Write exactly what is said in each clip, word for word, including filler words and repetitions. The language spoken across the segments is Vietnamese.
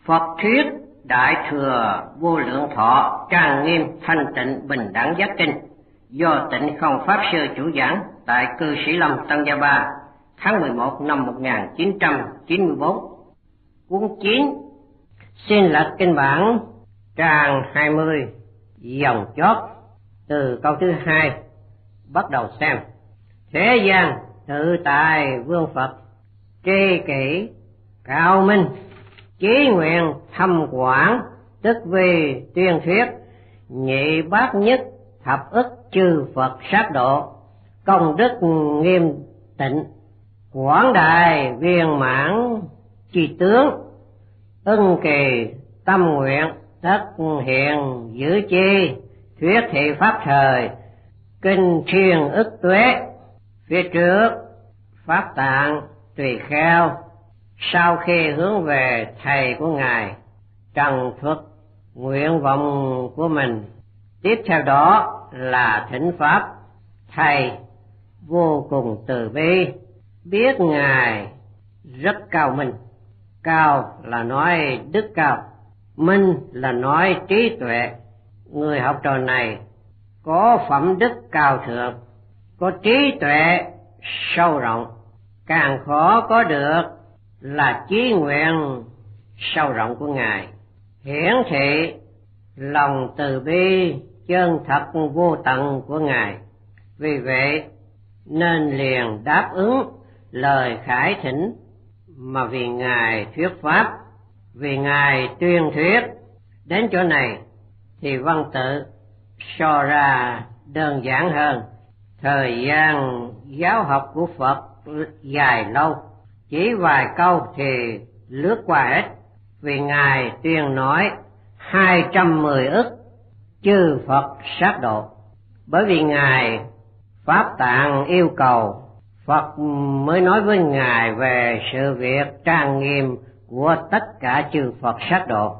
Phật thuyết Đại Thừa Vô Lượng Thọ Trang Nghiêm Thanh Tịnh Bình Đẳng Giác Kinh do Tịnh Không Pháp Sư chủ giảng tại Cư Sĩ Lâm Tân Gia Ba tháng mười một năm một nghìn chín trăm chín mươi bốn. Cuốn chín. Xin lật kinh bản trang hai mươi, dòng chót từ câu thứ hai bắt đầu xem. Thế gian tự tại vương Phật, tri kỷ cao minh, chí nguyện thâm quảng, tức vì tuyên thuyết, nhị bát nhất thập ức chư Phật sát độ, công đức nghiêm tịnh, quảng đại viên mãn chi tướng, ưng kỳ tâm nguyện tất hiện giữ chi, thuyết thị pháp thời, kinh thiên ức tuế. Phía trước pháp tạng tùy kheo, sau khi hướng về thầy của ngài trần thuật nguyện vọng của mình. Tiếp theo đó là thỉnh pháp. Thầy vô cùng từ bi, biết ngài rất cao minh. Cao là nói đức cao, minh là nói trí tuệ. Người học trò này có phẩm đức cao thượng, có trí tuệ sâu rộng. Càng khó có được là chí nguyện sâu rộng của ngài, hiển thị lòng từ bi chân thật vô tận của ngài. Vì vậy nên liền đáp ứng lời khải thỉnh, mà vì ngài thuyết pháp, vì ngài tuyên thuyết. Đến chỗ này thì văn tự so ra đơn giản hơn. Thời gian giáo học của Phật dài lâu, chỉ vài câu thì lướt qua hết. Vì ngài tuyên nói hai trăm mười ức chư Phật sát độ. Bởi vì ngài pháp tạng yêu cầu, Phật mới nói với ngài về sự việc trang nghiêm của tất cả chư Phật sát độ.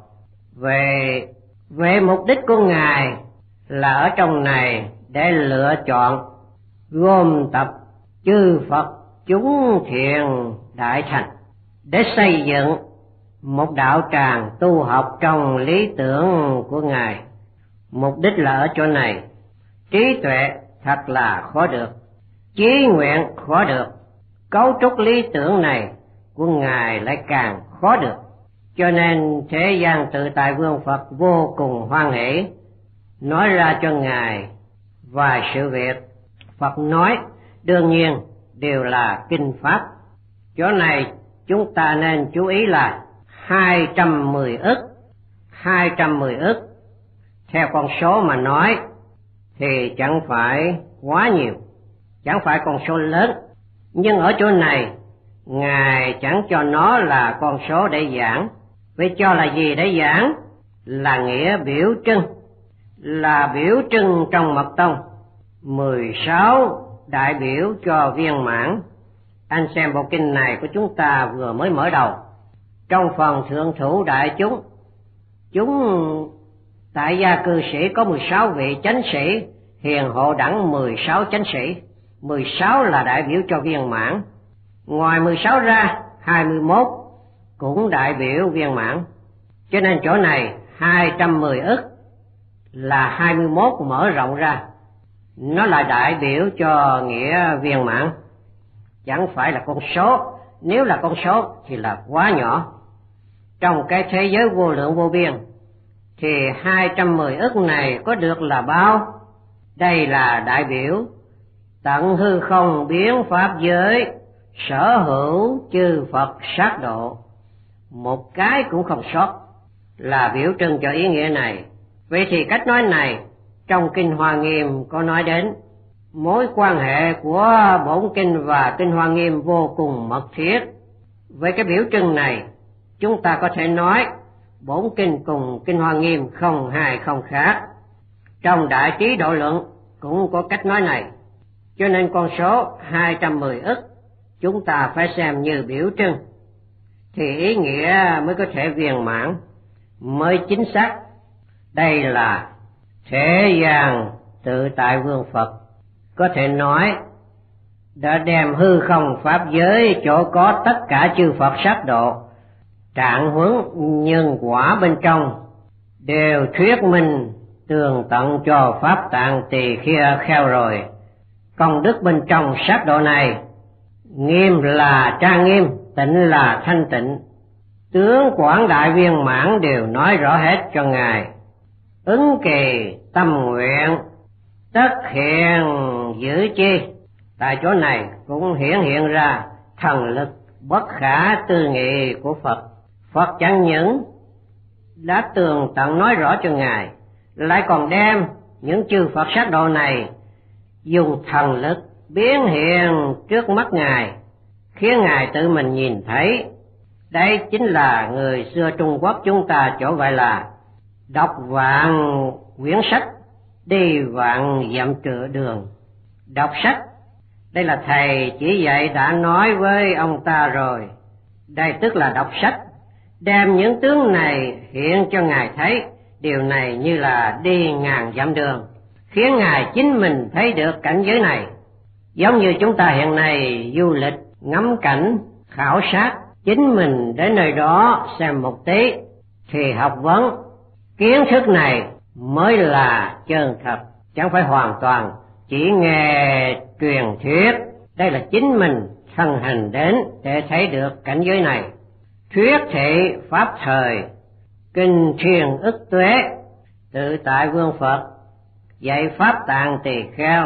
Về về mục đích của ngài là ở trong này để lựa chọn gom tập chư Phật chúng thiện đại thành, để xây dựng một đạo tràng tu học trong lý tưởng của ngài. Mục đích là ở chỗ này. Trí tuệ thật là khó được, chí nguyện khó được, cấu trúc lý tưởng này của ngài lại càng khó được. Cho nên thế gian tự tại vương Phật vô cùng hoan hỷ, nói ra cho ngài vài sự việc. Phật nói đương nhiên đều là kinh pháp. Chỗ này chúng ta nên chú ý là hai trăm mười ức. Hai trăm mười ức theo con số mà nói thì chẳng phải quá nhiều, chẳng phải con số lớn. Nhưng ở chỗ này ngài chẳng cho nó là con số để giảng. Vậy cho là gì để giảng? Là nghĩa biểu trưng, là biểu trưng trong mật tông. Mười sáu đại biểu cho viên mãn. Anh xem bộ kinh này của chúng ta vừa mới mở đầu. Trong phần thượng thủ đại chúng, chúng tại gia cư sĩ có mười sáu vị chánh sĩ, hiền hộ đẳng mười sáu chánh sĩ. Mười sáu là đại biểu cho viên mãn. Ngoài mười sáu ra, hai mươi mốt cũng đại biểu viên mãn. Cho nên chỗ này hai trăm mười ức là hai mươi mốt mở rộng ra, nó là đại biểu cho nghĩa viên mãn, chẳng phải là con số. Nếu là con số thì là quá nhỏ. Trong cái thế giới vô lượng vô biên thì hai trăm mười ức này có được là bao? Đây là đại biểu tận hư không biến pháp giới, sở hữu chư Phật sát độ, một cái cũng không sót, là biểu trưng cho ý nghĩa này. Vậy thì cách nói này trong Kinh Hoa Nghiêm có nói đến mối quan hệ của bổn kinh và Kinh Hoa Nghiêm vô cùng mật thiết. Với cái biểu trưng này, chúng ta có thể nói bổn kinh cùng Kinh Hoa Nghiêm không hai không khác. Trong Đại Trí Độ Luận cũng có cách nói này. Cho nên con số hai trăm mười ức chúng ta phải xem như biểu trưng, thì ý nghĩa mới có thể viên mãn, mới chính xác. Đây là thế gian tự tại vương Phật, có thể nói đã đem hư không pháp giới chỗ có tất cả chư Phật sát độ trạng huấn nhân quả bên trong, đều thuyết minh tường tận cho pháp tạng tỳ kheo kheo rồi. Công đức bên trong sát độ này, nghiêm là trang nghiêm, tịnh là thanh tịnh, tướng quảng đại viên mãn đều nói rõ hết cho Ngài. Ứng kỳ tâm nguyện tất hiện giữ chi, tại chỗ này cũng hiển hiện ra thần lực bất khả tư nghị của Phật. Phật chẳng những đã tường tận nói rõ cho Ngài, lại còn đem những chư Phật sát độ này dùng thần lực biến hiện trước mắt Ngài, khiến Ngài tự mình nhìn thấy. Đây chính là người xưa Trung Quốc chúng ta chỗ gọi là đọc vạn quyển sách, đi vạn dặm trựa đường. Đọc sách, đây là thầy chỉ dạy đã nói với ông ta rồi. Đây tức là đọc sách, đem những tướng này hiện cho Ngài thấy. Điều này như là đi ngàn dặm đường, khiến Ngài chính mình thấy được cảnh giới này. Giống như chúng ta hiện nay du lịch, ngắm cảnh, khảo sát, chính mình đến nơi đó xem một tí, thì học vấn, kiến thức này mới là chân thật, chẳng phải hoàn toàn chỉ nghe truyền thuyết. Đây là chính mình thân hành đến để thấy được cảnh giới này. Thuyết thị pháp thời, kinh thiền ức tuế, tự tại vương Phật dạy pháp tạng tỳ kheo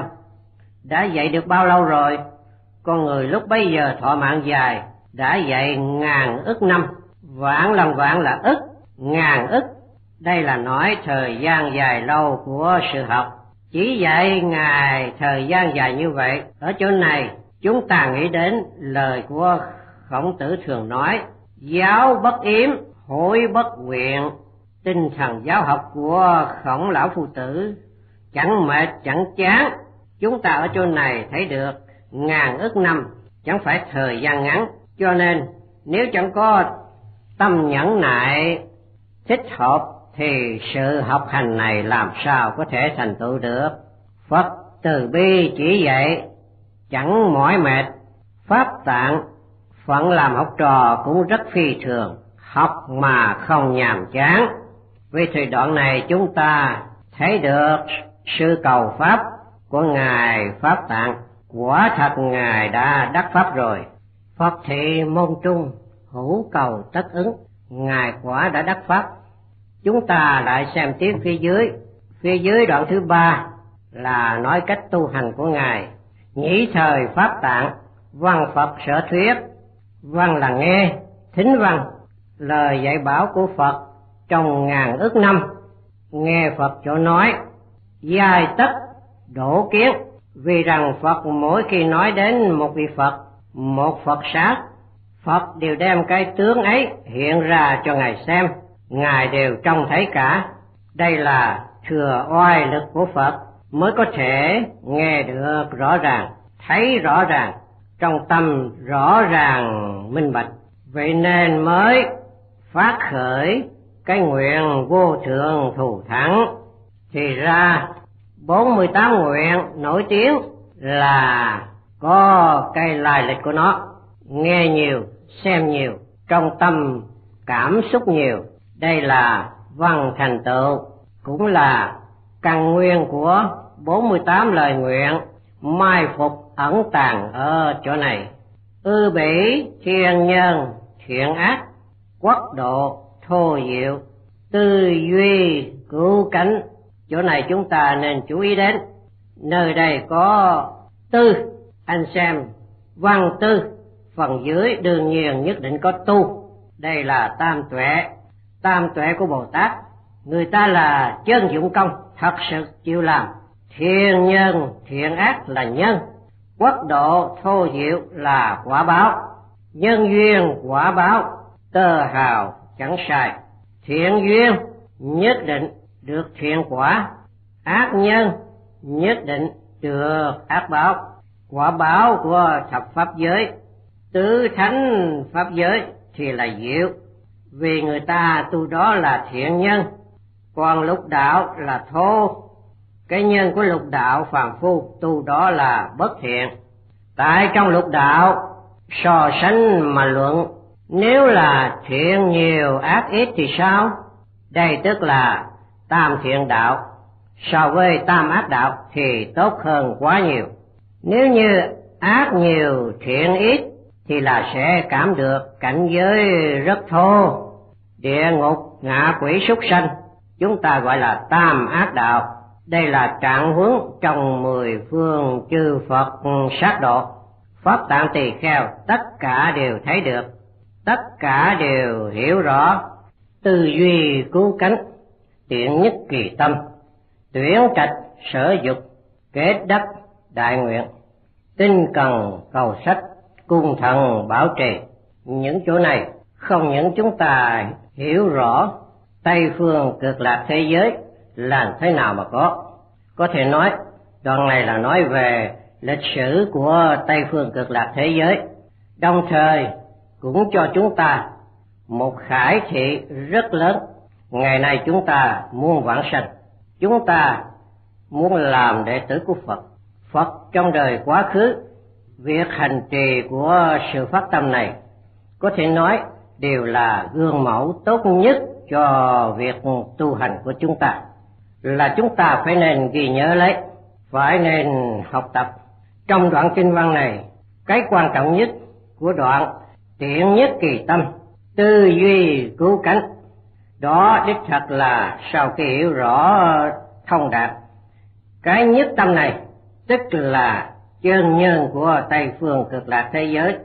đã dạy được bao lâu rồi? Con người lúc bấy giờ thọ mạng dài, đã dạy ngàn ức năm. Vạn lần vạn là ức, ngàn ức, đây là nói thời gian dài lâu của sự học. Chỉ dạy Ngài thời gian dài như vậy. Ở chỗ này chúng ta nghĩ đến lời của Khổng Tử thường nói: giáo bất yếm, hội bất quyện. Tinh thần giáo học của Khổng lão phu tử chẳng mệt chẳng chán. Chúng ta ở chỗ này thấy được ngàn ức năm, chẳng phải thời gian ngắn. Cho nên nếu chẳng có tâm nhẫn nại thích hợp thì sự học hành này làm sao có thể thành tựu được. Phật từ bi chỉ dạy chẳng mỏi mệt. Pháp tạng phận làm học trò cũng rất phi thường, học mà không nhàm chán. Vì thời đoạn này chúng ta thấy được sự cầu pháp của Ngài Pháp Tạng. Quả thật Ngài đã đắc pháp rồi. Phật thị môn trung, hữu cầu tất ứng. Ngài quả đã đắc pháp. Chúng ta lại xem tiếp phía dưới. Phía dưới đoạn thứ ba là nói cách tu hành của Ngài. Nhĩ thời Pháp Tạng, văn Phật sở thuyết. Văn là nghe, thính văn, lời dạy bảo của Phật trong ngàn ức năm. Nghe Phật chỗ nói, giai tất đổ kiến. Vì rằng Phật mỗi khi nói đến một vị Phật, một Phật sát, Phật đều đem cái tướng ấy hiện ra cho Ngài xem. Ngài đều trông thấy cả. Đây là thừa oai lực của Phật mới có thể nghe được rõ ràng, thấy rõ ràng, trong tâm rõ ràng minh bạch. Vậy nên mới phát khởi cái nguyện vô thượng thù thắng. Thì ra bốn mươi tám nguyện nổi tiếng là có cái lai lịch của nó. Nghe nhiều, xem nhiều, trong tâm cảm xúc nhiều. Đây là văn thành tựu, cũng là căn nguyên của bốn mươi tám lời nguyện mai phục ẩn tàng ở chỗ này. Ư bỉ thiên nhân thiện ác, quốc độ thô diệu, tư duy cứu cánh. Chỗ này chúng ta nên chú ý đến. Nơi đây có tư, anh xem văn tư, phần dưới đương nhiên nhất định có tu. Đây là tam tuệ, tam tuệ của Bồ Tát. Người ta là chân dụng công, thật sự chịu làm. Thiên nhân thiện ác là nhân, quốc độ thô diệu là quả báo. Nhân duyên quả báo, tơ hào chẳng sai. Thiện duyên nhất định được thiện quả, ác nhân nhất định được ác báo. Quả báo của thập pháp giới, tứ thánh pháp giới thì là diệu, vì người ta tu đó là thiện nhân. Còn lục đạo là thô, cái nhân của lục đạo phàm phu tu đó là bất thiện. Tại trong lục đạo so sánh mà luận, Nếu là thiện nhiều ác ít thì sao? Đây tức là tam thiện đạo so với tam ác đạo thì tốt hơn quá nhiều. Nếu như ác nhiều thiện ít thì là sẽ cảm được cảnh giới rất thô, địa ngục, ngạ quỷ, súc sanh, chúng ta gọi là tam ác đạo. Đây là trạng huống trong mười phương chư Phật sát độ. Pháp Tạng Tỳ Kheo tất cả đều thấy được, tất cả đều hiểu rõ. Tư duy cứu cánh, tiện nhất kỳ tâm, tuyển trạch sở dục, kết đắc đại nguyện, tinh cần cầu sách, cung thần bảo trì. Những chỗ này không những chúng ta hiểu rõ Tây phương cực lạc thế giới là thế nào mà có. Có thể nói đoạn này là nói về lịch sử của Tây phương cực lạc thế giới, đồng thời cũng cho chúng ta một khải thị rất lớn. Ngày nay chúng ta muốn vãng sanh, chúng ta muốn làm đệ tử của Phật. Phật trong đời quá khứ, việc hành trì của sự phát tâm này có thể nói đều là gương mẫu tốt nhất cho việc tu hành của chúng ta, là chúng ta phải nên ghi nhớ lấy, phải nên học tập. Trong đoạn kinh văn này, cái quan trọng nhất của đoạn tiện nhất kỳ tâm, tư duy cứu cánh, đó đích thật là sau khi hiểu rõ thông đạt cái nhất tâm này, tức là chân nhân của Tây phương cực lạc thế giới,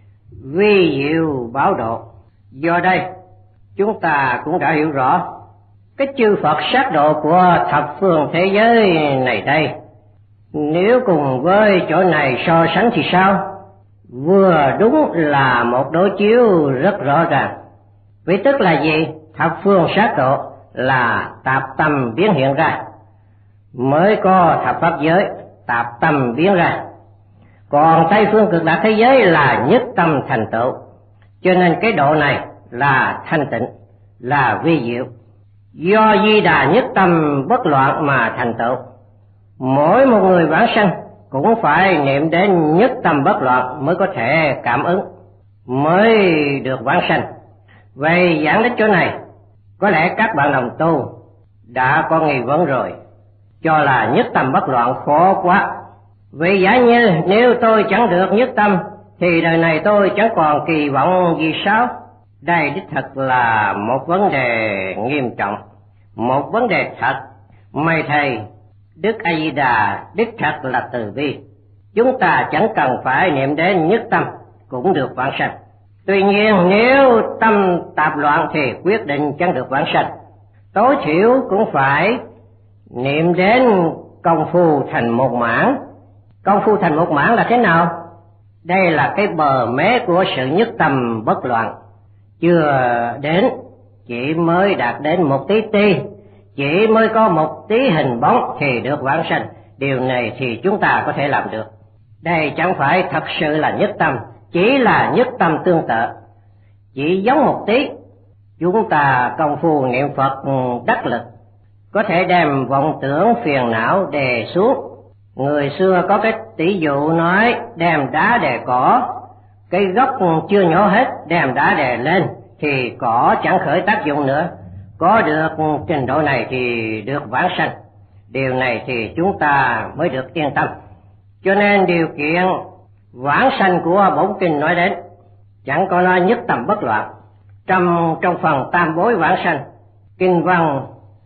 vi diệu bảo độ. Do đây chúng ta cũng đã hiểu rõ cái chư Phật sát độ của thập phương thế giới này đây. Nếu cùng với chỗ này so sánh thì sao? Vừa đúng là một đối chiếu rất rõ ràng. Vậy tức là gì? Thập phương sát độ là tạp tâm biến hiện ra, mới có thập pháp giới tạp tâm biến ra. Còn Tây phương cực lạc thế giới là nhất tâm thành tựu, cho nên cái độ này là thanh tịnh, là vi diệu. Do Di Đà nhất tâm bất loạn mà thành tựu. Mỗi một người vãng sanh cũng phải niệm đến nhất tâm bất loạn mới có thể cảm ứng, mới được vãng sanh. Vậy giảng đến chỗ này, có lẽ các bạn đồng tu đã có nghi vấn rồi, cho là nhất tâm bất loạn khó quá. Vì giả như nếu tôi chẳng được nhất tâm thì đời này tôi chẳng còn kỳ vọng gì sao? Đây đích thật là một vấn đề nghiêm trọng, một vấn đề thật. May thầy, Đức A Di Đà đích thật là từ bi, chúng ta chẳng cần phải niệm đến nhất tâm cũng được vãng sanh. Tuy nhiên nếu tâm tạp loạn thì quyết định chẳng được vãng sanh. Tối thiểu cũng phải niệm đến công phu thành một mãn. Công phu thành một mãn là thế nào? Đây là cái bờ mé của sự nhất tâm bất loạn. Chưa đến, chỉ mới đạt đến một tí ti, chỉ mới có một tí hình bóng thì được vãng sanh. Điều này thì chúng ta có thể làm được. Đây chẳng phải thật sự là nhất tâm, chỉ là nhất tâm tương tự, chỉ giống một tí. Chúng ta công phu niệm Phật đắc lực, có thể đem vọng tưởng phiền não đè xuống. Người xưa có cái tỷ dụ nói đem đá đè cỏ, cái gốc chưa nhổ hết đem đá đè lên thì cỏ chẳng khởi tác dụng nữa. Có được trình độ này thì được vãng sanh. Điều này thì chúng ta mới được yên tâm. Cho nên điều kiện vãng sanh của bổn kinh nói đến chẳng có nói nhất tâm bất loạn. Trong trong phần tam bối vãng sanh, kinh văn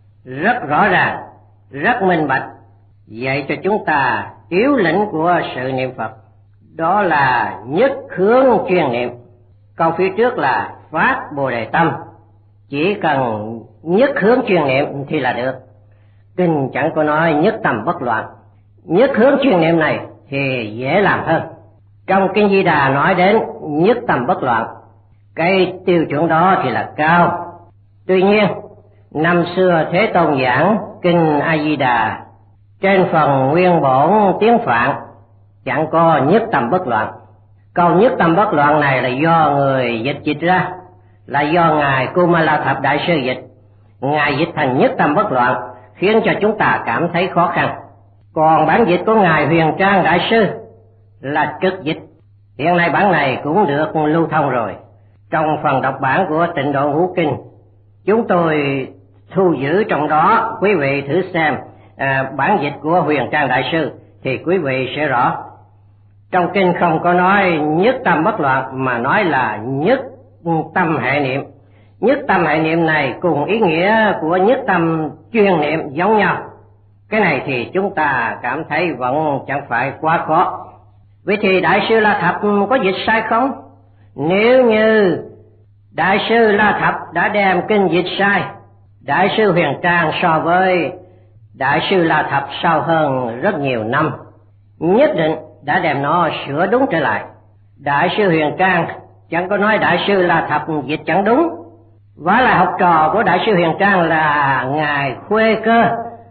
rất rõ ràng, rất minh bạch, dạy cho chúng ta yếu lĩnh của sự niệm Phật, đó là nhất hướng chuyên niệm. Câu phía trước là phát Bồ Đề tâm, chỉ cần nhất hướng chuyên niệm thì là được. Kinh chẳng có nói nhất tâm bất loạn. Nhất hướng chuyên niệm này thì dễ làm hơn. Trong kinh Di Đà nói đến nhất tâm bất loạn, cái tiêu chuẩn đó thì là cao. Tuy nhiên năm xưa Thế Tôn giảng kinh A Di Đà trên phần nguyên bổn tiếng Phạn chẳng có nhất tâm bất loạn. Câu nhất tâm bất loạn này là do người dịch dịch ra, là do ngài Kumala Thập Đại Sư dịch. Ngài dịch thành nhất tâm bất loạn khiến cho chúng ta cảm thấy khó khăn. Còn bản dịch của ngài Huyền Trang Đại Sư là trực dịch. Hiện nay bản này cũng được lưu thông rồi. Trong phần đọc bản của Tịnh Độ Ngũ Kinh, chúng tôi thu giữ trong đó, quý vị thử xem à, bản dịch của Huyền Trang Đại Sư thì quý vị sẽ rõ. Trong kinh không có nói nhất tâm bất loạn mà nói là nhất tâm hệ niệm. Nhất tâm hệ niệm này cùng ý nghĩa của nhất tâm chuyên niệm giống nhau. Cái này thì chúng ta cảm thấy vẫn chẳng phải quá khó. Vậy thì Đại sư La Thập có dịch sai không? Nếu như Đại sư La Thập đã đem kinh dịch sai, Đại sư Huyền Trang so với Đại sư La Thập sau hơn rất nhiều năm, nhất định đã đem nó sửa đúng trở lại. Đại sư Huyền Trang chẳng có nói Đại sư La Thập dịch chẳng đúng. Và là học trò của Đại sư Huyền Trang là ngài Khuê Cơ,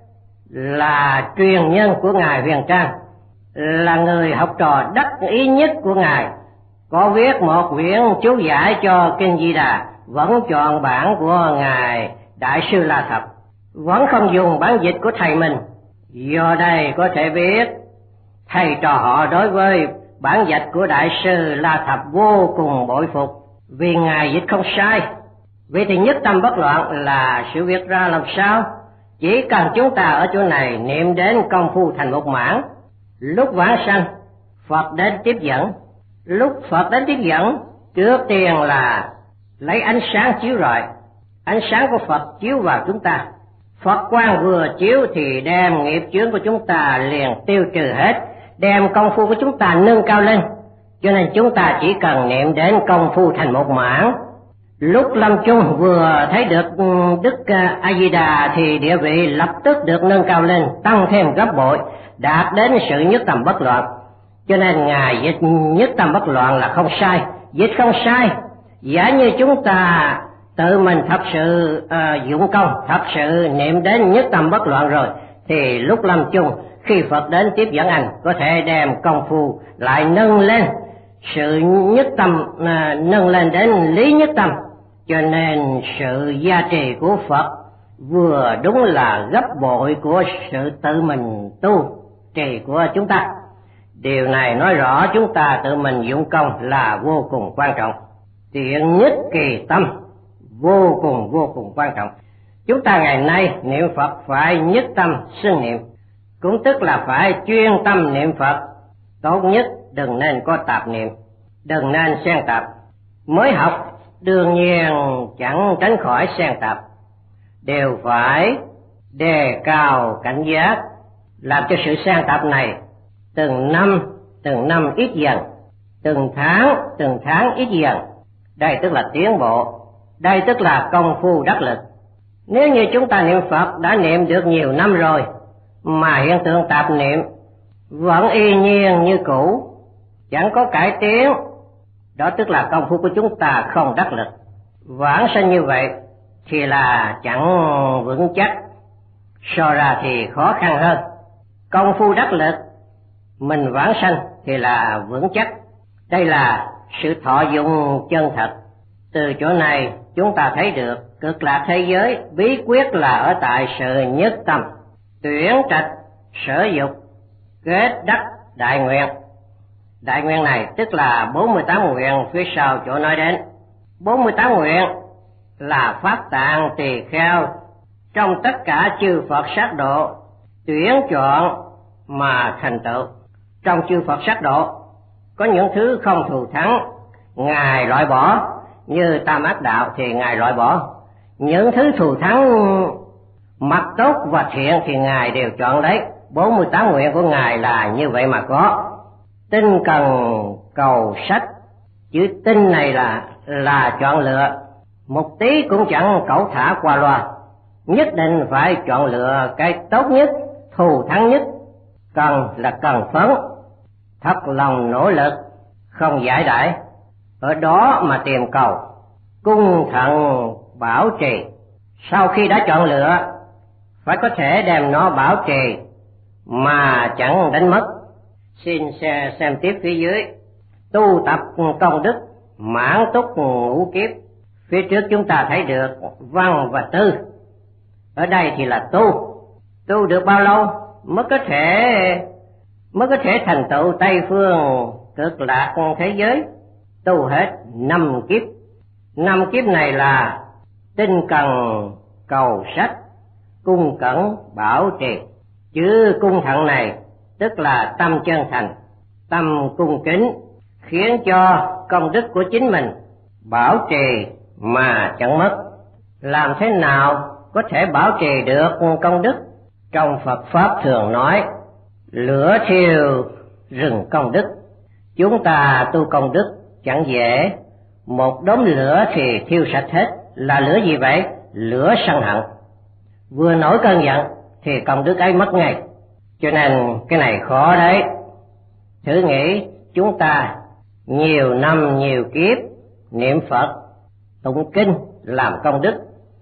là truyền nhân của ngài Huyền Trang, là người học trò đắc ý nhất của ngài, có viết một quyển chú giải cho kinh Di Đà, vẫn chọn bản của ngài Đại sư La Thập, vẫn không dùng bản dịch của thầy mình. Do đây có thể biết thầy trò họ đối với bản dịch của Đại sư La Thập vô cùng bội phục, vì ngài dịch không sai. Vậy thì nhất tâm bất loạn là sự việc ra làm sao? Chỉ cần chúng ta ở chỗ này niệm đến công phu thành một mãn, lúc vãng sanh Phật đến tiếp dẫn. Lúc Phật đến tiếp dẫn, trước tiên là lấy ánh sáng chiếu rọi, ánh sáng của Phật chiếu vào chúng ta. Phật quang vừa chiếu thì đem nghiệp chướng của chúng ta liền tiêu trừ hết, đem công phu của chúng ta nâng cao lên. Cho nên chúng ta chỉ cần niệm đến công phu thành một mãn. Lúc lâm chung vừa thấy được Đức A Di Đà thì địa vị lập tức được nâng cao lên, tăng thêm gấp bội, đạt đến sự nhất tâm bất loạn. Cho nên ngài dịch nhất tâm bất loạn là không sai, dịch không sai. Giả như chúng ta tự mình thật sự uh, dụng công, thật sự niệm đến nhất tâm bất loạn rồi, thì lúc lâm chung khi Phật đến tiếp dẫn anh, có thể đem công phu lại nâng lên, sự nhất tâm uh, nâng lên đến lý nhất tâm. Cho nên sự gia trì của Phật vừa đúng là gấp bội của sự tự mình tu trì của chúng ta. Điều này nói rõ chúng ta tự mình dụng công là vô cùng quan trọng. Tiện nhất kỳ tâm vô cùng vô cùng quan trọng. Chúng ta ngày nay niệm Phật phải nhất tâm xưng niệm, cũng tức là phải chuyên tâm niệm Phật. Tốt nhất đừng nên có tạp niệm, đừng nên xen tạp. Mới học đương nhiên chẳng tránh khỏi xen tạp, đều phải đề cao cảnh giác, làm cho sự xen tạp này từng năm từng năm ít dần, từng tháng từng tháng ít dần. Đây tức là tiến bộ, đây tức là công phu đắc lực. Nếu như chúng ta niệm Phật đã niệm được nhiều năm rồi mà hiện tượng tạp niệm vẫn y nhiên như cũ, chẳng có cải tiến, đó tức là công phu của chúng ta không đắc lực. Vãng sanh như vậy thì là chẳng vững chắc, so ra thì khó khăn hơn. Công phu đắc lực mình vãng sanh thì là vững chắc. Đây là sự thọ dụng chân thật. Từ chỗ này chúng ta thấy được cực lạc thế giới bí quyết là ở tại sự nhất tâm, tuyển trạch sở dục, kết đắc đại nguyện. Đại nguyện này tức là bốn mươi tám nguyện phía sau chỗ nói đến. bốn mươi tám nguyện là pháp tạng tỳ kheo trong tất cả chư Phật sát độ tuyển chọn mà thành tựu. Trong chư Phật sát độ có những thứ không thù thắng, ngài loại bỏ, như tam ác đạo thì ngài loại bỏ. Những thứ thù thắng mặt tốt và thiện thì ngài đều chọn lấy. bốn mươi tám nguyện của ngài là như vậy mà có. Tinh cần cầu sách, chữ tinh này là là chọn lựa, một tí cũng chẳng cẩu thả qua loa, nhất định phải chọn lựa cái tốt nhất, thù thắng nhất. Cần là cần phấn, thật lòng nỗ lực, không giải đãi, ở đó mà tìm cầu, cung thận bảo trì. Sau khi đã chọn lựa, phải có thể đem nó bảo trì mà chẳng đánh mất. Xin xem, xem tiếp phía dưới. Tu tập công đức, mãn túc ngũ kiếp. Phía trước chúng ta thấy được văn và tư. Ở đây thì là tu. Tu được bao lâu mới có thể mới có thể thành tựu Tây phương cực lạc thế giới? Tu hết năm kiếp. Năm kiếp này là tinh cần cầu sách, cung cẩn bảo trì. Chứ cung thận này tức là tâm chân thành, tâm cung kính, khiến cho công đức của chính mình bảo trì mà chẳng mất. Làm thế nào có thể bảo trì được công đức? Trong Phật Pháp thường nói, lửa thiêu rừng công đức. Chúng ta tu công đức chẳng dễ, một đốm lửa thì thiêu sạch hết. Là lửa gì vậy? Lửa sân hận. Vừa nổi cơn giận thì công đức ấy mất ngay. Cho nên cái này khó đấy. Thử nghĩ chúng ta nhiều năm nhiều kiếp niệm Phật, tụng kinh, làm công đức,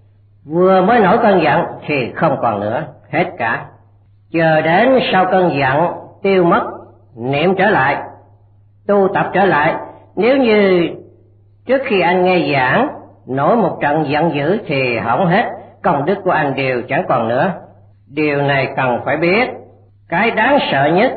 vừa mới nổi cơn giận thì không còn nữa, hết cả. Chờ đến sau cơn giận tiêu mất, niệm trở lại, tu tập trở lại. Nếu như trước khi anh nghe giảng nổi một trận giận dữ thì hỏng hết, công đức của anh đều chẳng còn nữa. Điều này cần phải biết. Cái đáng sợ nhất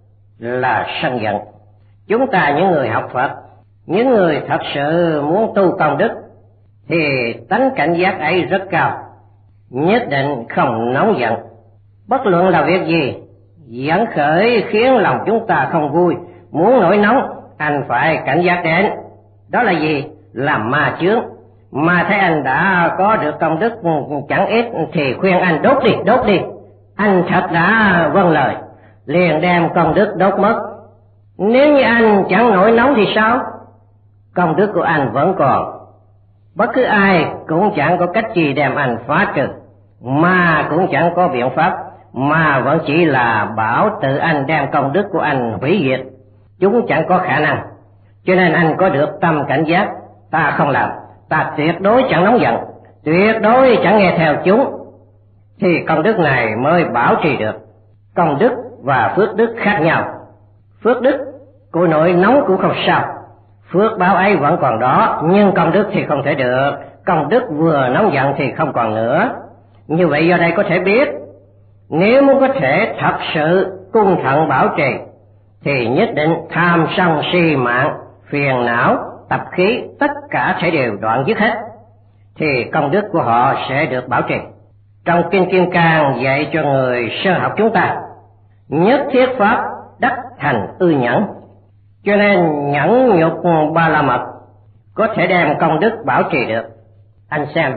là sân giận. Chúng ta những người học Phật, những người thật sự muốn tu công đức thì tánh cảnh giác ấy rất cao, nhất định không nóng giận. Bất luận là việc gì dẫn khởi khiến lòng chúng ta không vui, muốn nổi nóng, anh phải cảnh giác đến. Đó là gì? Là ma chướng. Mà thấy anh đã có được công đức chẳng ít thì khuyên anh đốt đi, đốt đi. Anh thật đã vâng lời, liền đem công đức đốt mất. Nếu như anh chẳng nổi nóng thì sao? Công đức của anh vẫn còn. Bất cứ ai cũng chẳng có cách gì đem anh phá trừ, mà cũng chẳng có biện pháp, mà vẫn chỉ là bảo tự anh đem công đức của anh hủy diệt. Chúng chẳng có khả năng. Cho nên anh có được tâm cảnh giác, ta không làm, ta tuyệt đối chẳng nóng giận, tuyệt đối chẳng nghe theo chúng, thì công đức này mới bảo trì được. Công đức và phước đức khác nhau. Phước đức của nỗi nóng cũng không sao, phước báo ấy vẫn còn đó, nhưng công đức thì không thể được. Công đức vừa nóng giận thì không còn nữa. Như vậy do đây có thể biết, nếu muốn có thể thật sự cung thận bảo trì thì nhất định tham sân si mạng, phiền não, tập khí tất cả sẽ đều đoạn dứt hết, thì công đức của họ sẽ được bảo trì. Trong Kinh Kim Cang dạy cho người sơ học chúng ta, nhất thiết pháp đắc thành ư nhẫn. Cho nên nhẫn nhục ba la mật có thể đem công đức bảo trì được. Anh xem,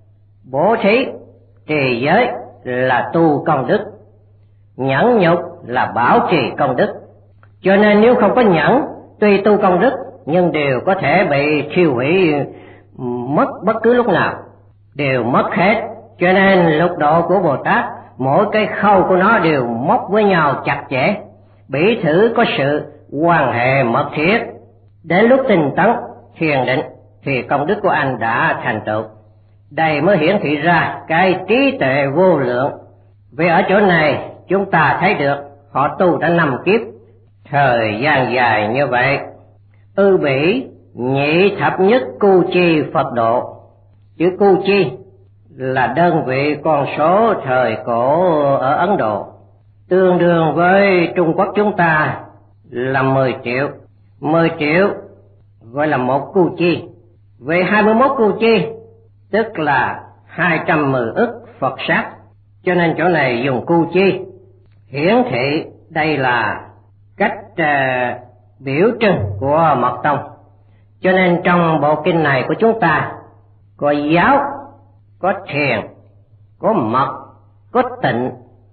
bố thí, trì giới là tu công đức, nhẫn nhục là bảo trì công đức. Cho nên nếu không có nhẫn, tuy tu công đức nhưng đều có thể bị thiêu hủy mất bất cứ lúc nào, đều mất hết. Cho nên lục độ của Bồ Tát, mỗi cái khâu của nó đều móc với nhau chặt chẽ, bỉ thử có sự quan hệ mật thiết. Đến lúc tinh tấn thiền định thì công đức của anh đã thành tựu. Đây mới hiển thị ra cái trí tuệ vô lượng. Vì ở chỗ này chúng ta thấy được họ tu đã năm kiếp, thời gian dài như vậy. Ư bỉ nhị thập nhất cu chi Phật độ. Chữ cu chi là đơn vị con số thời cổ ở Ấn Độ, tương đương với Trung Quốc chúng ta là mười triệu. Mười triệu gọi là một cu chi. Về hai mươi mốt cu chi tức là hai trăm mười ức Phật sát. Cho nên chỗ này dùng cu chi hiển thị đây là cách uh, biểu trưng của mật tông. Cho nên trong bộ kinh này của chúng ta có giáo, có thiền, có mật, có tịnh,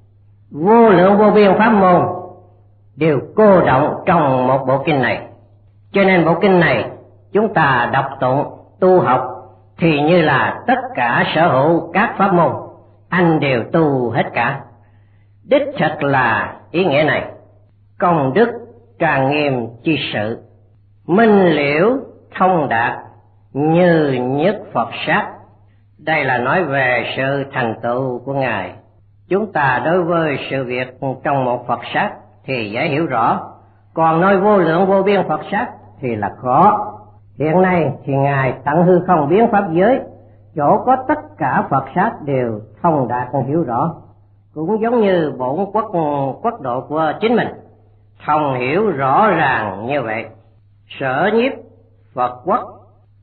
vô lượng vô biên pháp môn đều cô động trong một bộ kinh này. Cho nên bộ kinh này chúng ta đọc tụng tu học thì như là tất cả sở hữu các pháp môn anh đều tu hết cả. Đích thật là ý nghĩa này. Công đức trang nghiêm chi sự, minh liễu thông đạt như nhất Phật sát. Đây là nói về sự thành tựu của Ngài. Chúng ta đối với sự việc trong một Phật sát thì dễ hiểu rõ, còn nói vô lượng vô biên Phật sát thì là khó. Hiện nay thì Ngài tận hư không biến pháp giới, chỗ có tất cả Phật sát đều thông đạt hiểu rõ, cũng giống như bổn quốc quốc độ của chính mình thông hiểu rõ ràng như vậy. Sở nhiếp Phật quốc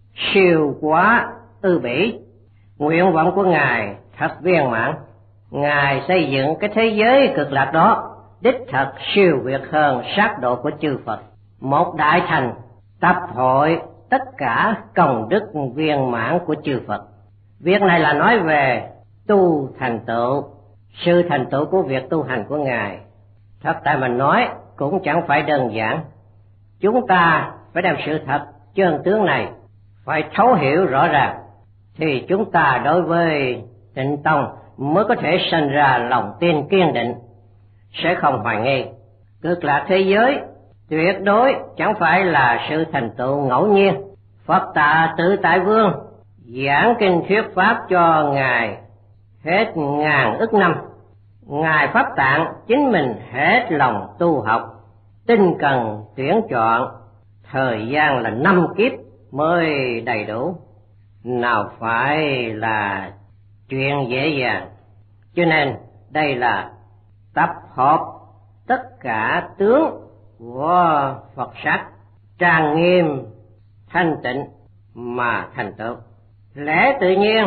siêu quá ư bỉ. Nguyện vọng của Ngài thật viên mãn. Ngài xây dựng cái thế giới cực lạc đó đích thật siêu việt hơn sát độ của chư Phật. Một đại thành tập hội tất cả công đức viên mãn của chư Phật. Việc này là nói về tu thành tựu, sự thành tựu của việc tu hành của Ngài. Thật tại mình nói cũng chẳng phải đơn giản. Chúng ta phải đem sự thật chân tướng này phải thấu hiểu rõ ràng, thì chúng ta đối với Tịnh Tông mới có thể sinh ra lòng tin kiên định, sẽ không hoài nghi. Cực lạc thế giới tuyệt đối chẳng phải là sự thành tựu ngẫu nhiên. Phật Tạ Tự Tại Vương giảng kinh thuyết pháp cho Ngài hết ngàn ức năm. Ngài Pháp Tạng chính mình hết lòng tu học, tinh cần tuyển chọn, thời gian là năm kiếp mới đầy đủ, nào phải là chuyện dễ dàng. Cho nên đây là tập hợp tất cả tướng của Phật sách trang nghiêm thanh tịnh mà thành tựu. Lẽ tự nhiên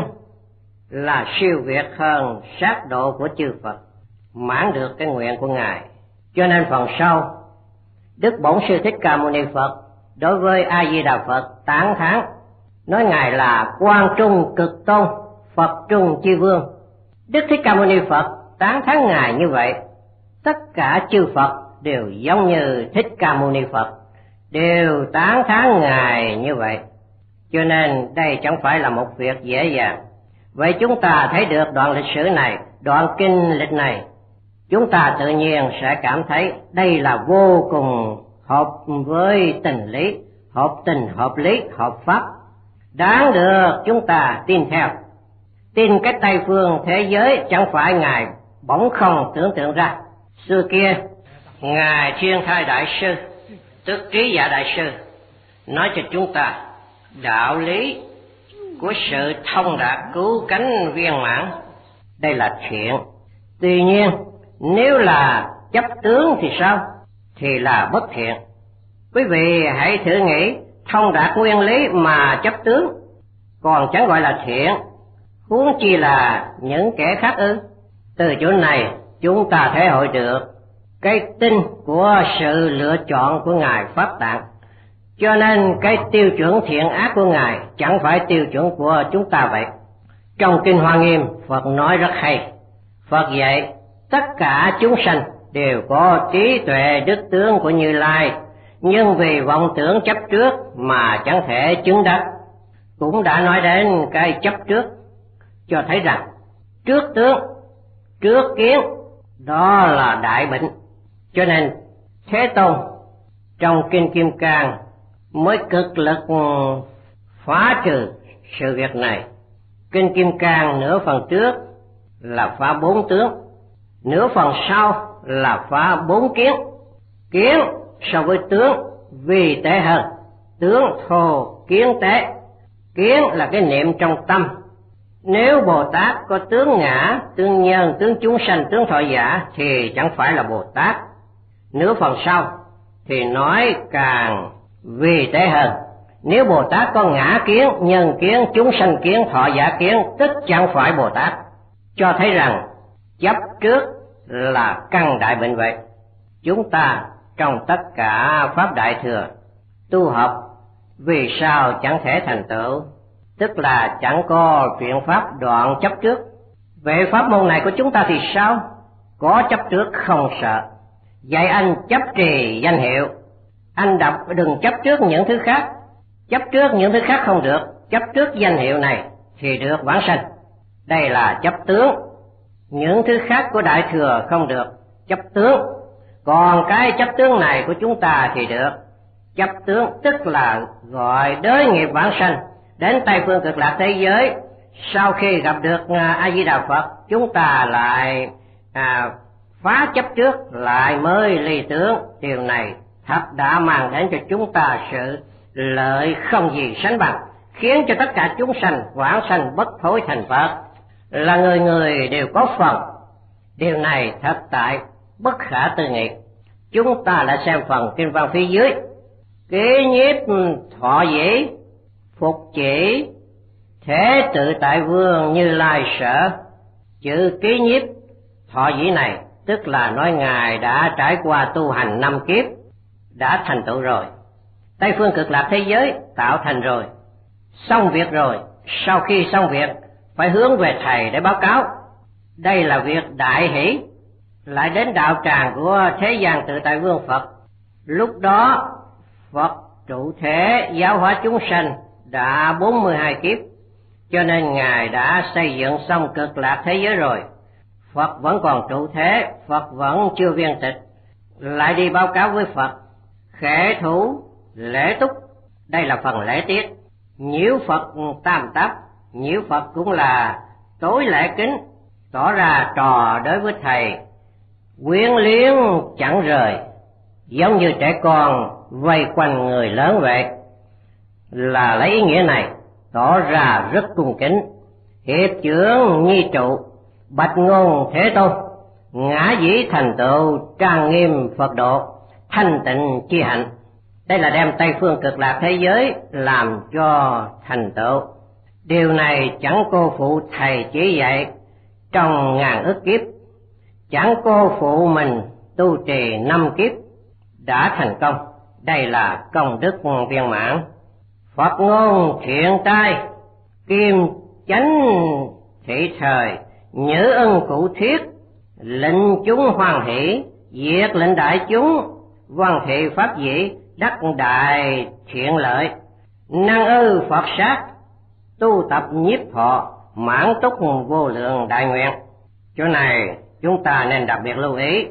là siêu việt hơn sát độ của chư Phật, mãn được cái nguyện của Ngài. Cho nên phần sau Đức Bổn Sư Thích Ca Mâu Ni Phật đối với A Di Đà Phật tán thán, nói Ngài là Quang Trung Cực Tôn, Phật Trung Chi Vương. Đức Thích Ca Mâu Ni Phật tán thán Ngài như vậy, tất cả chư Phật đều giống như Thích Ca Mâu Ni Phật, đều tán thán Ngài như vậy. Cho nên đây chẳng phải là một việc dễ dàng. Vậy chúng ta thấy được đoạn lịch sử này, đoạn kinh lịch này, chúng ta tự nhiên sẽ cảm thấy đây là vô cùng hợp với tình lý, hợp tình, hợp lý, hợp pháp, đáng được chúng ta tin theo. Tin cái Tây phương thế giới chẳng phải Ngài bỗng không tưởng tượng ra. Xưa kia Ngài Thiên Thai Đại Sư, tức Trí Dạ Đại Sư, nói cho chúng ta đạo lý của sự thông đạt cứu cánh viên mãn. Đây là thiện. Tuy nhiên nếu là chấp tướng thì sao? Thì là bất thiện. Quý vị hãy thử nghĩ, thông đạt nguyên lý mà chấp tướng còn chẳng gọi là thiện, huống chi là những kẻ khác ư? Từ chỗ này chúng ta thể hội được cái tin của sự lựa chọn của Ngài Pháp Tạng. Cho nên cái tiêu chuẩn thiện ác của Ngài chẳng phải tiêu chuẩn của chúng ta vậy. Trong Kinh Hoa Nghiêm, Phật nói rất hay. Phật dạy tất cả chúng sanh đều có trí tuệ đức tướng của Như Lai, nhưng vì vọng tưởng chấp trước mà chẳng thể chứng đắc. Cũng đã nói đến cái chấp trước, cho thấy rằng trước tướng, trước kiến, đó là đại bệnh. Cho nên Thế Tôn trong Kinh Kim Cang mới cực lực phá trừ sự việc này. Kinh Kim Cang nửa phần trước là phá bốn tướng, nửa phần sau là phá bốn kiến. Kiến so với tướng vì tế hơn, tướng thô kiến tế. Kiến là cái niệm trong tâm. Nếu Bồ Tát có tướng ngã, tướng nhân, tướng chúng sanh, tướng thọ giả thì chẳng phải là Bồ Tát. Nửa phần sau thì nói càng vi tế hơn. Nếu Bồ Tát có ngã kiến, nhân kiến, chúng sanh kiến, thọ giả kiến, tức chẳng phải Bồ Tát. Cho thấy rằng chấp trước là căn đại bệnh vậy. Chúng ta trong tất cả Pháp Đại Thừa tu học vì sao chẳng thể thành tựu? Tức là chẳng có chuyện pháp đoạn chấp trước. Về pháp môn này của chúng ta thì sao? Có chấp trước không sợ. Dạy anh chấp trì danh hiệu, anh đọc đừng chấp trước những thứ khác. Chấp trước những thứ khác không được, chấp trước danh hiệu này thì được vãng sanh. Đây là chấp tướng. Những thứ khác của Đại Thừa không được, chấp tướng. Còn cái chấp tướng này của chúng ta thì được. Chấp tướng tức là gọi đới nghiệp vãng sanh đến Tây phương cực lạc thế giới. Sau khi gặp được A Di Đà Phật, chúng ta lại à, phá chấp trước, lại mới ly tướng. Điều này thật đã mang đến cho chúng ta sự lợi không gì sánh bằng, khiến cho tất cả chúng sanh vãng sanh bất thối thành Phật, là người người đều có phần. Điều này thật tại bất khả tư nghị. Chúng ta lại xem phần kinh văn phía dưới. Kế nhiếp thọ dĩ phục chỉ Thế Tự Tại Vương Như Lai Sở. Chữ ký nhiếp thọ dĩ này tức là nói Ngài đã trải qua tu hành năm kiếp, đã thành tựu rồi. Tây phương cực lạc thế giới tạo thành rồi, xong việc rồi. Sau khi xong việc phải hướng về Thầy để báo cáo. Đây là việc đại hỷ. Lại đến đạo tràng của thế gian Tự Tại Vương Phật. Lúc đó Phật trụ thể giáo hóa chúng sanh đã bốn mươi hai kiếp, cho nên Ngài đã xây dựng xong cực lạc thế giới rồi. Phật vẫn còn trụ thế, Phật vẫn chưa viên tịch. Lại đi báo cáo với Phật, khể thủ lễ túc, đây là phần lễ tiết. Nhiễu Phật tam táp, nhiễu Phật cũng là tối lễ kính, tỏ ra trò đối với Thầy, quyến luyến chẳng rời, giống như trẻ con vây quanh người lớn vậy. Là lấy ý nghĩa này tỏ ra rất cung kính. Hiệp trưởng nhi trụ, bạch ngôn Thế Tôn, ngã dĩ thành tựu trang nghiêm Phật độ, thanh tịnh chi hạnh. Đây là đem Tây phương cực lạc thế giới làm cho thành tựu. Điều này chẳng cô phụ Thầy chỉ dạy trong ngàn ức kiếp, chẳng cô phụ mình tu trì năm kiếp đã thành công. Đây là công đức viên mãn. Phật ngôn thiện trai, kim chánh thị thời, nhớ ân cụ thiết, lệnh chúng hoan hỷ, diệt lệnh đại chúng, văn thị pháp dĩ, đắc đại thiện lợi. Năng ư Phật sát, tu tập nhiếp thọ, mãn túc vô lượng đại nguyện. Chỗ này chúng ta nên đặc biệt lưu ý.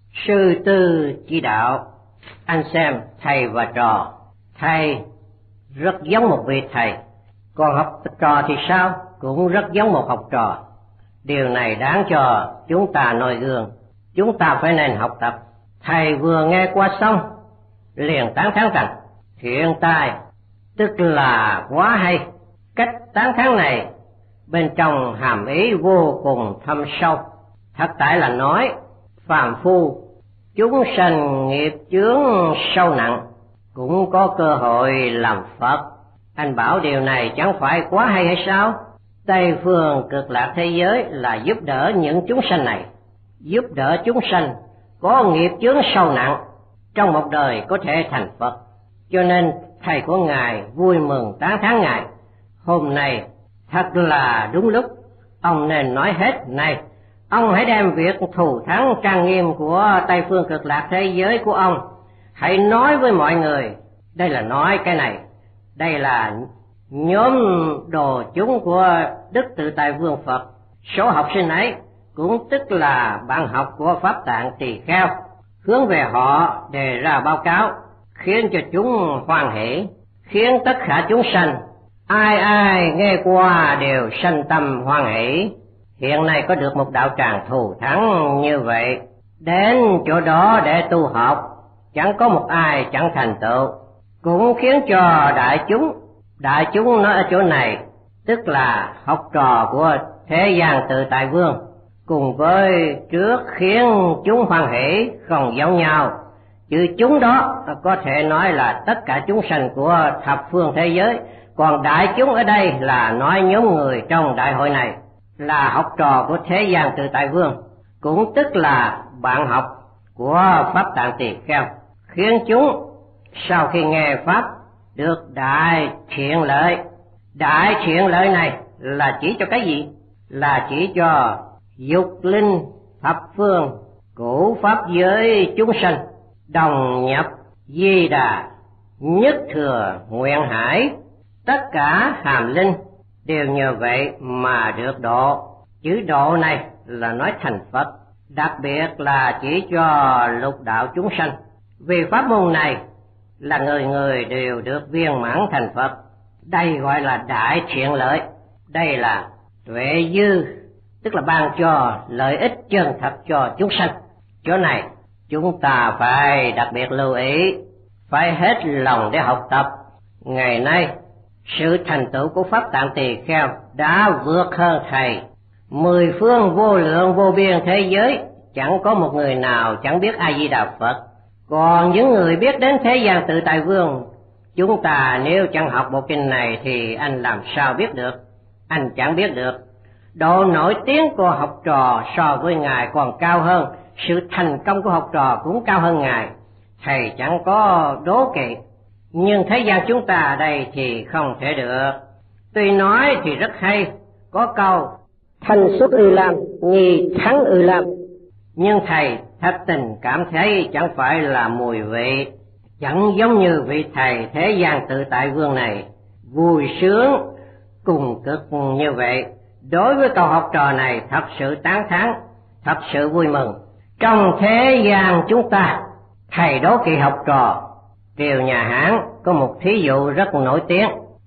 Sư tư chỉ đạo, anh xem Thầy và trò. Thầy rất giống một vị Thầy, còn học trò thì sao? Cũng rất giống một học trò. Điều này đáng cho chúng ta noi gương, chúng ta phải nên học tập. Thầy vừa nghe qua xong liền tán thán rằng thiện tài, tức là quá hay. Cách tán thán này bên trong hàm ý vô cùng thâm sâu. Thật tại là nói phàm phu chúng sanh nghiệp chướng sâu nặng cũng có cơ hội làm Phật. Anh bảo điều này chẳng phải quá hay hay sao? Tây phương cực lạc thế giới là giúp đỡ những chúng sanh này, giúp đỡ chúng sanh có nghiệp chướng sâu nặng trong một đời có thể thành Phật. Cho nên Thầy của Ngài vui mừng tán thán Ngài. Hôm nay thật là đúng lúc, ông nên nói hết. Này, ông hãy đem việc thù thắng trang nghiêm của Tây phương cực lạc thế giới của ông hãy nói với mọi người. Đây là nói cái này, đây là nhóm đồ chúng của Đức Tự Tại Vương Phật. Số học sinh ấy cũng tức là bạn học của Pháp Tạng Tỳ Kheo, hướng về họ đề ra báo cáo, khiến cho chúng hoan hỷ, khiến tất cả chúng sanh ai ai nghe qua đều sanh tâm hoan hỷ. Hiện nay có được một đạo tràng thù thắng như vậy, đến chỗ đó để tu học, chẳng có một ai chẳng thành tựu, cũng khiến cho đại chúng, đại chúng nói ở chỗ này tức là học trò của thế gian Tự Tại Vương, cùng với trước khiến chúng hoan hỷ không giống nhau. Chứ chúng đó có thể nói là tất cả chúng sanh của thập phương thế giới, còn đại chúng ở đây là nói nhóm người trong đại hội này là học trò của thế gian Tự Tại Vương, cũng tức là bạn học của Pháp Tạng Tỳ Kheo, khiến chúng sau khi nghe Pháp được đại thiện lợi. Đại thiện lợi này là chỉ cho cái gì? Là chỉ cho dục linh thập phương cửu pháp giới chúng sanh đồng nhập Di Đà, nhất thừa nguyện hải, tất cả hàm linh đều nhờ vậy mà được độ. Chữ độ này là nói thành Phật, đặc biệt là chỉ cho lục đạo chúng sanh. Vì pháp môn này là người người đều được viên mãn thành Phật. Đây gọi là đại thiện lợi. Đây là tuệ dư, tức là ban cho lợi ích chân thật cho chúng sanh. Chỗ này chúng ta phải đặc biệt lưu ý, phải hết lòng để học tập. Ngày nay sự thành tựu của Pháp Tạng Tỳ Kheo đã vượt hơn Thầy. Mười phương vô lượng vô biên thế giới chẳng có một người nào chẳng biết A Di Đà Phật. Còn những người biết đến thế gian Tự Tại Vương Chúng ta nếu chẳng học bộ kinh này thì anh làm sao biết được? Anh chẳng biết được. Độ nổi tiếng của học trò so với Ngài còn cao hơn, sự thành công của học trò cũng cao hơn Ngài. Thầy chẳng có đố kỵ, nhưng thế gian chúng ta ở đây thì không thể được. Tuy nói thì rất hay, có câu thành xuất ư lam, nghi thắng ư lam. Nhưng thầy thật tình cảm thấy chẳng phải là mùi vị, chẳng giống như vị thầy thế gian tự tại vương này vui sướng cùng cực như vậy. Đối với cậu học trò này thật sự tán thán, thật sự vui mừng. Trong thế gian chúng ta, thầy đố kỵ học trò. Triều nhà Hán có một thí dụ rất nổi tiếng,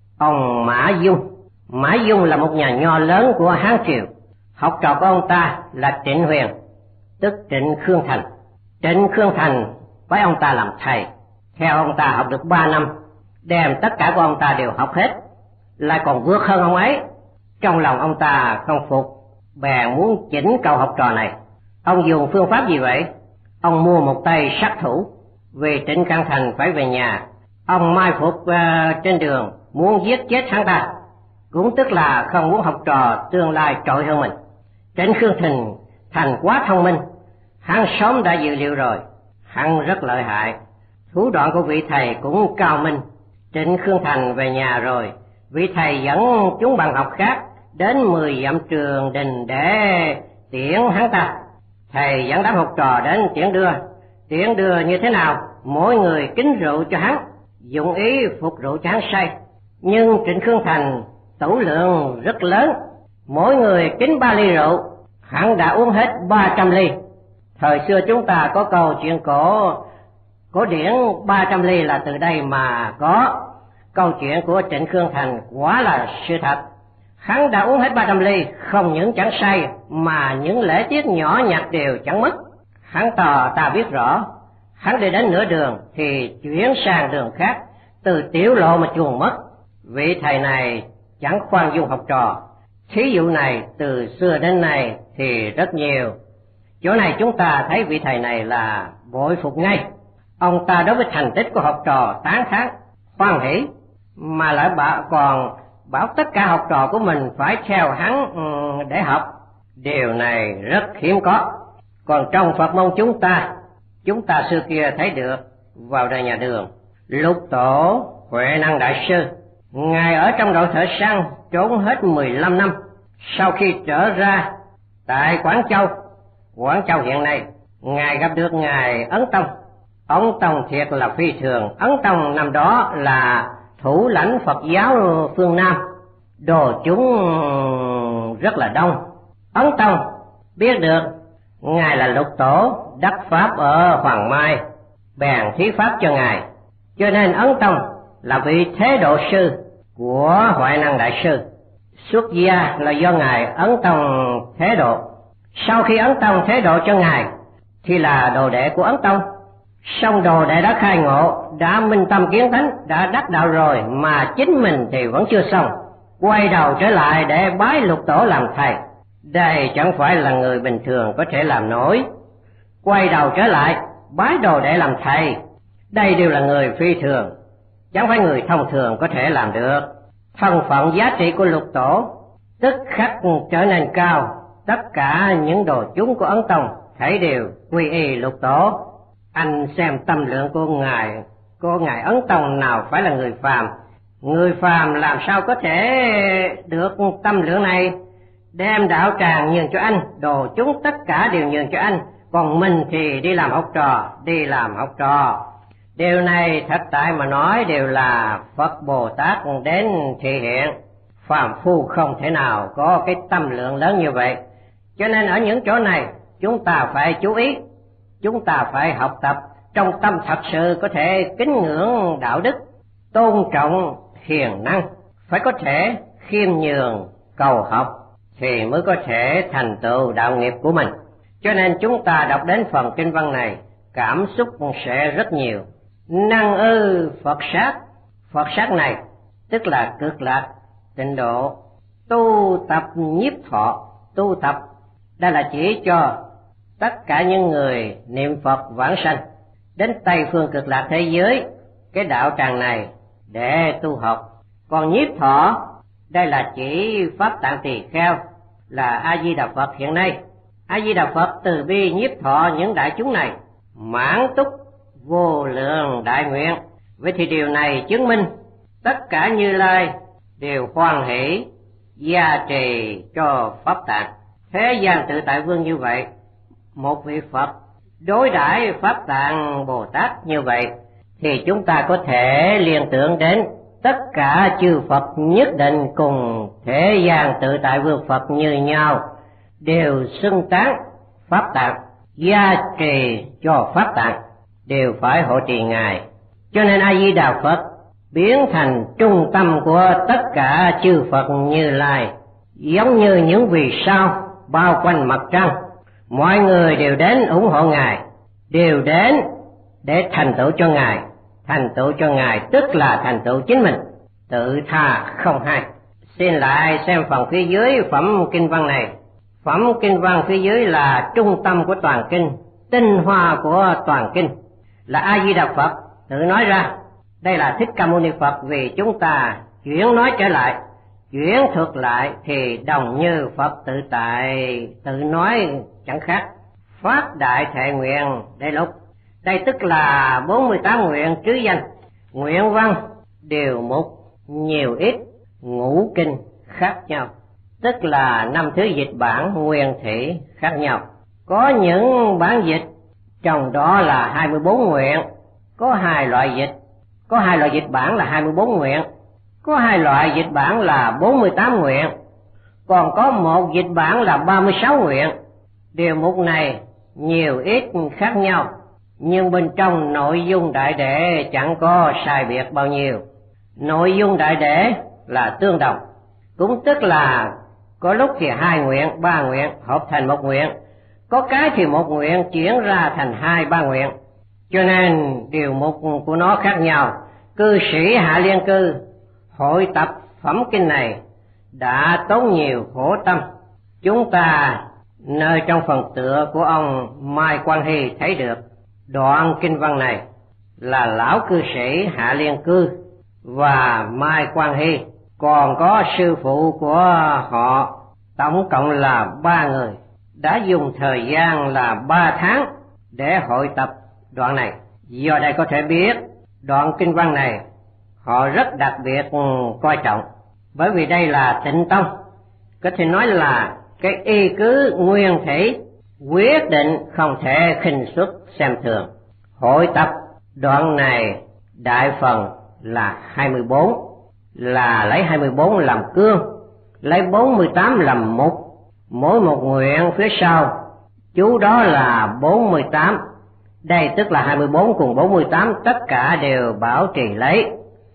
ông Mã Dung. Mã Dung là một nhà nho lớn của Hán Triều. Học trò của ông ta là Trịnh Huyền, tức Trịnh Khương Thành. Trịnh Khương Thành với ông ta làm thầy. Theo ông ta học được ba năm, đem tất cả của ông ta đều học hết, lại còn vượt hơn ông ấy. Trong lòng ông ta không phục, bèn muốn chỉnh cậu học trò này. Ông dùng phương pháp gì vậy? Ông mua một tay sát thủ, vì Trịnh Khương Thành phải về nhà. Ông mai phục uh, trên đường, muốn giết chết hắn ta, cũng tức là không muốn học trò tương lai trội hơn mình. Trịnh Khương Thành Thành quá thông minh, hắn sớm đã dự liệu rồi, hắn rất lợi hại. Thủ đoạn của vị thầy cũng cao minh. Trịnh Khương Thành về nhà rồi, vị thầy dẫn chúng bạn học khác đến mười dặm trường đình để tiễn hắn ta. Thầy dẫn đám học trò đến tiễn đưa. Tiễn đưa như thế nào? Mỗi người kính rượu cho hắn, dụng ý phục rượu cho hắn say. Nhưng Trịnh Khương Thành tửu lượng rất lớn, mỗi người kính ba ly rượu, hắn đã uống hết ba trăm ly. Thời xưa chúng ta có câu chuyện cổ cổ điển ba trăm ly là từ đây mà có. Câu chuyện của Trịnh Khương Thành quả là sự thật. Hắn đã uống hết ba trăm ly, không những chẳng say mà những lễ tiết nhỏ nhặt đều chẳng mất. Hắn tỏ ta biết rõ, hắn đi đến nửa đường thì chuyển sang đường khác, từ tiểu lộ mà chuồn mất. Vị thầy này chẳng khoan dung học trò. Thí dụ này từ xưa đến nay thì rất nhiều. Chỗ này chúng ta thấy vị thầy này là bội phục ngay. Ông ta đối với thành tích của học trò tán thán, hoan hỷ, mà lại bảo, còn bảo tất cả học trò của mình phải theo hắn để học. Điều này rất hiếm có. Còn trong Phật môn chúng ta, chúng ta xưa kia thấy được. Vào đời nhà Đường, Lục Tổ Huệ Năng Đại Sư, Ngài ở trong đội thợ săn trốn hết mười lăm năm. Sau khi trở ra tại Quảng Châu, Quảng Châu hiện nay, Ngài gặp được Ngài Ấn Tông. Ấn Tông thiệt là phi thường. Ấn Tông năm đó là thủ lãnh Phật giáo phương Nam, đồ chúng rất là đông. Ấn Tông biết được Ngài là Lục Tổ đắc pháp ở Hoàng Mai, bèn thí pháp cho Ngài, cho nên Ấn Tông là vị thế độ sư của Huệ Năng Đại Sư. Xuất gia là do Ngài Ấn Tông thế độ. Sau khi Ấn Tông thế độ cho Ngài thì là đồ đệ của Ấn Tông. Song đồ đệ đã khai ngộ, đã minh tâm kiến thánh, đã đắc đạo rồi mà chính mình thì vẫn chưa xong, quay đầu trở lại để bái Lục Tổ làm thầy. Đây chẳng phải là người bình thường có thể làm nổi. Quay đầu trở lại bái đồ đệ làm thầy, đây đều là người phi thường, chẳng phải người thông thường có thể làm được. Thân phận giá trị của Lục Tổ tức khắc trở nên cao. Tất cả những đồ chúng của Ấn Tông thảy đều quy y Lục Tổ. Anh xem tâm lượng của ngài, của ngài Ấn Tông nào phải là người phàm. Người phàm làm sao có thể được tâm lượng này, đem đạo tràng nhường cho anh, đồ chúng tất cả đều nhường cho anh, còn mình thì đi làm học trò, đi làm học trò. Điều này thật tại mà nói đều là Phật Bồ Tát đến thể hiện. Phàm phu không thể nào có cái tâm lượng lớn như vậy. Cho nên ở những chỗ này chúng ta phải chú ý, chúng ta phải học tập trong tâm thật sự có thể kính ngưỡng đạo đức, tôn trọng hiền năng, phải có thể khiêm nhường cầu học thì mới có thể thành tựu đạo nghiệp của mình. Cho nên chúng ta đọc đến phần kinh văn này, cảm xúc sẽ rất nhiều. Năng ư Phật sát, Phật sát này tức là cực lạc tịnh độ. Tu tập nhiếp thọ, tu tập đây là chỉ cho tất cả những người niệm Phật vãng sanh đến Tây phương cực lạc thế giới. Cái đạo tràng này để tu học. Còn nhiếp thọ, đây là chỉ pháp tạng tỳ kheo, là A Di Đà Phật hiện nay. A Di Đà Phật từ bi nhiếp thọ những đại chúng này, mãn túc vô lượng đại nguyện. Vậy thì điều này chứng minh tất cả Như Lai đều hoan hỷ gia trì cho pháp tạng. Thế gian tự tại vương như vậy, một vị Phật đối đãi pháp tạng Bồ Tát như vậy, thì chúng ta có thể liên tưởng đến tất cả chư Phật nhất định cùng thế gian tự tại vương Phật như nhau, đều xưng tán pháp tạng, gia trì cho pháp tạng, đều phải hộ trì Ngài. Cho nên A Di Đà Phật biến thành trung tâm của tất cả chư Phật Như Lai, giống như những vì sao bao quanh mặt trăng. Mọi người đều đến ủng hộ Ngài, đều đến để thành tựu cho Ngài. Thành tựu cho Ngài tức là thành tựu chính mình, tự tha không hai. Xin lại xem phần phía dưới phẩm kinh văn này. Phẩm kinh văn phía dưới là trung tâm của toàn kinh, tinh hoa của toàn kinh, là A Di Đà Phật tự nói ra. Đây là Thích Ca Mâu Ni Phật, vì chúng ta chuyển nói trở lại, chuyển thuật lại thì đồng như Phật tự tại tự nói chẳng khác. Phát đại thệ nguyện đây lúc, đây tức là bốn mươi tám nguyện trứ danh. Nguyện văn điều mục nhiều ít, ngũ kinh khác nhau, tức là năm thứ dịch bản nguyên thủy khác nhau. Có những bản dịch trong đó là hai mươi bốn nguyện, có hai loại dịch, có hai loại dịch bản là hai mươi bốn nguyện, có hai loại dịch bản là bốn mươi tám nguyện, còn có một dịch bản là ba mươi sáu nguyện. Điều mục này nhiều ít khác nhau, nhưng bên trong nội dung đại để chẳng có sai biệt bao nhiêu. Nội dung đại để là tương đồng, cũng tức là có lúc thì hai nguyện, ba nguyện hợp thành một nguyện, có cái thì một nguyện chuyển ra thành hai ba nguyện, cho nên điều mục của nó khác nhau. Cư sĩ Hạ Liên Cư hội tập phẩm kinh này đã tốn nhiều khổ tâm. Chúng ta nơi trong phần tựa của ông Mai Quan Hy thấy được đoạn kinh văn này là lão cư sĩ Hạ Liên Cư và Mai Quan Hy, còn có sư phụ của họ, tổng cộng là ba người, đã dùng thời gian là ba tháng để hội tập đoạn này. Do đây có thể biết đoạn kinh văn này họ rất đặc biệt coi trọng, bởi vì đây là Tịnh Tông, có thể nói là cái y cứ nguyên thể, quyết định không thể khinh suất xem thường. Hội tập đoạn này đại phần là hai mươi bốn, là lấy hai mươi bốn làm cương, lấy bốn mươi tám làm mục, mỗi một nguyện phía sau chú đó là bốn mươi tám. Đây tức là hai mươi bốn cùng bốn mươi tám tất cả đều bảo trì lấy,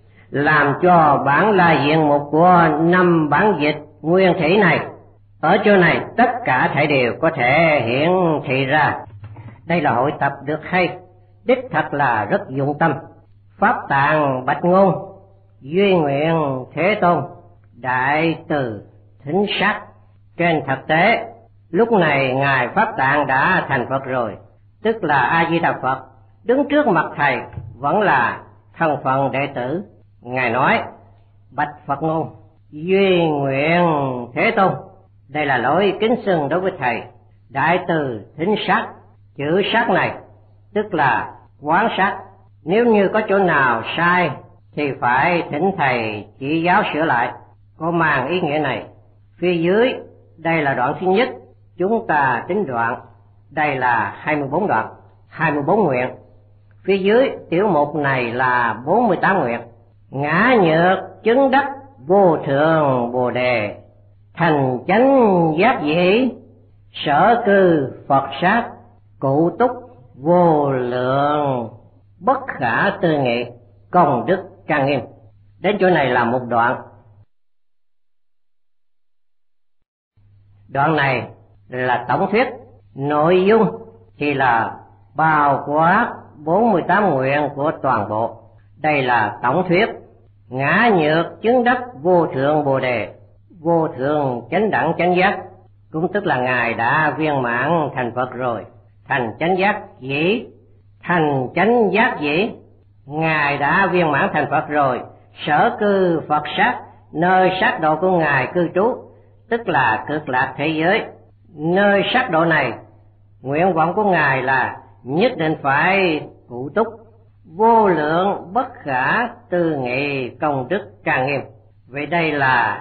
làm cho bản la diện mục của năm bản dịch nguyên thủy này ở chỗ này tất cả thảy đều có thể hiển thị ra. Đây là hội tập được hay, đích thật là rất dụng tâm. Pháp tạng bạch ngôn, duy nguyện Thế Tôn, đại từ thính sắc. Trên thực tế lúc này ngài Pháp Tạng đã thành Phật rồi, tức là A Di Đà Phật, đứng trước mặt thầy vẫn là thân phận đệ tử. Ngài nói bạch Phật ngôn, duy nguyện Thế Tôn. Đây là lỗi kính xưng đối với thầy. Đại từ thính sát, chữ sát này tức là quán sát. Nếu như có chỗ nào sai thì phải thỉnh thầy chỉ giáo sửa lại, có mang ý nghĩa này. Phía dưới đây là đoạn thứ nhất, chúng ta tính đoạn, đây là hai mươi bốn đoạn, hai mươi bốn nguyện. Phía dưới tiểu mục này là bốn mươi tám nguyện. Ngã nhược chứng đắc vô thượng Bồ Đề, thành chánh giác dĩ, sở cư Phật sát, cụ túc vô lượng, bất khả tư nghị, công đức trang nghiêm. Đến chỗ này là một đoạn. Đoạn này là tổng thuyết, nội dung thì là bao quát bốn mươi tám nguyện của toàn bộ. Đây là tổng thuyết. Ngã nhược chứng đắc vô thượng Bồ Đề, vô thượng chánh đẳng chánh giác, cũng tức là ngài đã viên mãn thành Phật rồi. Thành chánh giác dĩ, thành chánh giác dĩ, ngài đã viên mãn thành Phật rồi. sở cư Phật sát, nơi sát độ của Ngài cư trú, tức là cực lạc thế giới. Nơi sát độ này, nguyện vọng của Ngài là nhất định phải cụ túc, vô lượng bất khả tư nghị công đức trang nghiêm. Vì đây là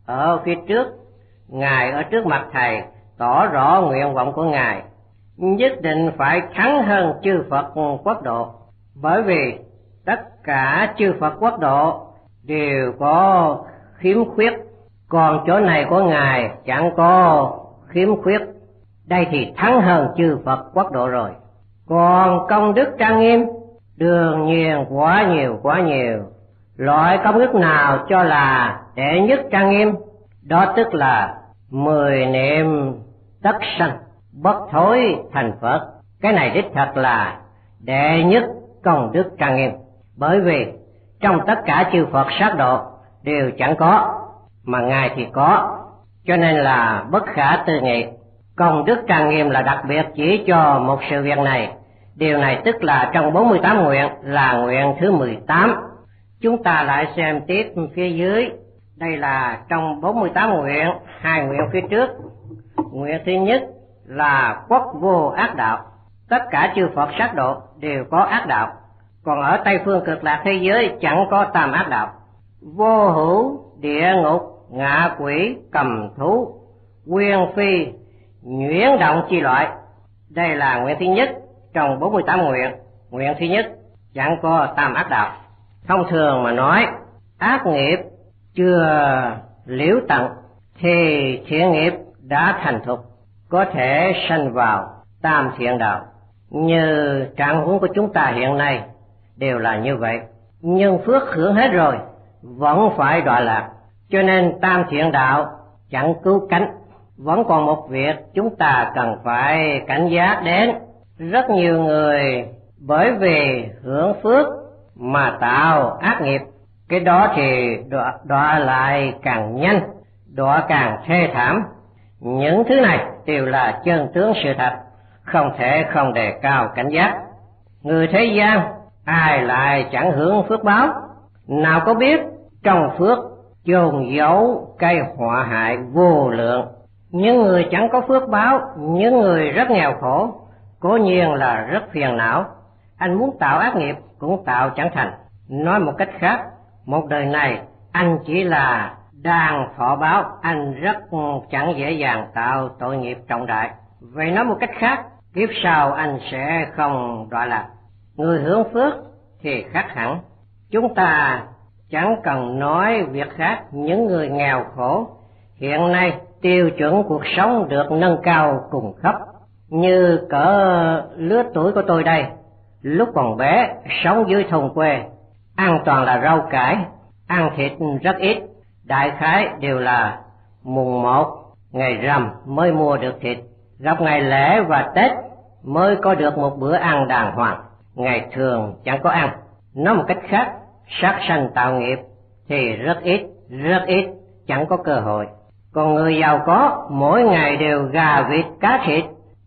ở phía trước, Ngài ở trước mặt Thầy tỏ rõ nguyện vọng của Ngài, nhất định phải thắng hơn chư Phật quốc độ, bởi vì tất cả chư Phật quốc độ đều có khiếm khuyết, còn chỗ này của Ngài chẳng có khiếm khuyết, đây thì thắng hơn chư Phật quốc độ rồi. Còn công đức trang nghiêm đương nhiên quá nhiều quá nhiều. Loại công đức nào cho là đệ nhất trang nghiêm? Đó tức là mười niệm tất sanh, bất thối thành Phật. Cái này đích thật là đệ nhất công đức trang nghiêm, bởi vì trong tất cả chư Phật sát độ đều chẳng có, mà Ngài thì có, cho nên là bất khả tư nghị. Công đức trang nghiêm là đặc biệt chỉ cho một sự việc này. Điều này tức là trong bốn mươi tám nguyện là nguyện thứ mười tám. Chúng ta lại xem tiếp phía dưới. Đây là trong bốn mươi tám nguyện, hai nguyện phía trước. Nguyện thứ nhất là quốc vô ác đạo. Tất cả chư Phật sát độ đều có ác đạo, còn ở Tây phương cực lạc thế giới chẳng có tam ác đạo. Vô hữu địa ngục, ngạ quỷ, cầm thú, quyên phi, nhuyễn động chi loại. Đây là nguyện thứ nhất trong bốn mươi tám nguyện. Nguyện thứ nhất chẳng có tam ác đạo. Thông thường mà nói, ác nghiệp chưa liễu tận thì thiện nghiệp đã thành thục, có thể sanh vào tam thiện đạo. Như trạng huống của chúng ta hiện nay đều là như vậy. Nhưng phước hưởng hết rồi vẫn phải đọa lạc, cho nên tam thiện đạo chẳng cứu cánh. Vẫn còn một việc chúng ta cần phải cảnh giác đến. Rất nhiều người bởi vì hưởng phước mà tạo ác nghiệp, cái đó thì đọa, đọa lại càng nhanh, đọa càng thê thảm. Những thứ này đều là chân tướng sự thật, không thể không đề cao cảnh giác. Người thế gian ai lại chẳng hưởng phước báo, nào có biết trong phước chôn giấu cây họa hại vô lượng. Những người chẳng có phước báo, những người rất nghèo khổ, cố nhiên là rất phiền não. Anh muốn tạo ác nghiệp cũng tạo chẳng thành. Nói một cách khác, một đời này anh chỉ là đang thọ báo, anh rất chẳng dễ dàng tạo tội nghiệp trọng đại. Vậy nói một cách khác, kiếp sau anh sẽ không đọa lạc. Người hưởng phước thì khác hẳn. Chúng ta chẳng cần nói việc khác. Những người nghèo khổ hiện nay tiêu chuẩn cuộc sống được nâng cao cùng khắp. Như cỡ lứa tuổi của tôi đây, lúc còn bé sống dưới thôn quê, ăn toàn là rau cải, ăn thịt rất ít, đại khái đều là mùng một ngày rằm mới mua được thịt, gặp ngày lễ và Tết mới có được một bữa ăn đàng hoàng, ngày thường chẳng có ăn. Nói một cách khác, sát sanh tạo nghiệp thì rất ít, rất ít, chẳng có cơ hội. Còn người giàu có mỗi ngày đều gà vịt cá thịt,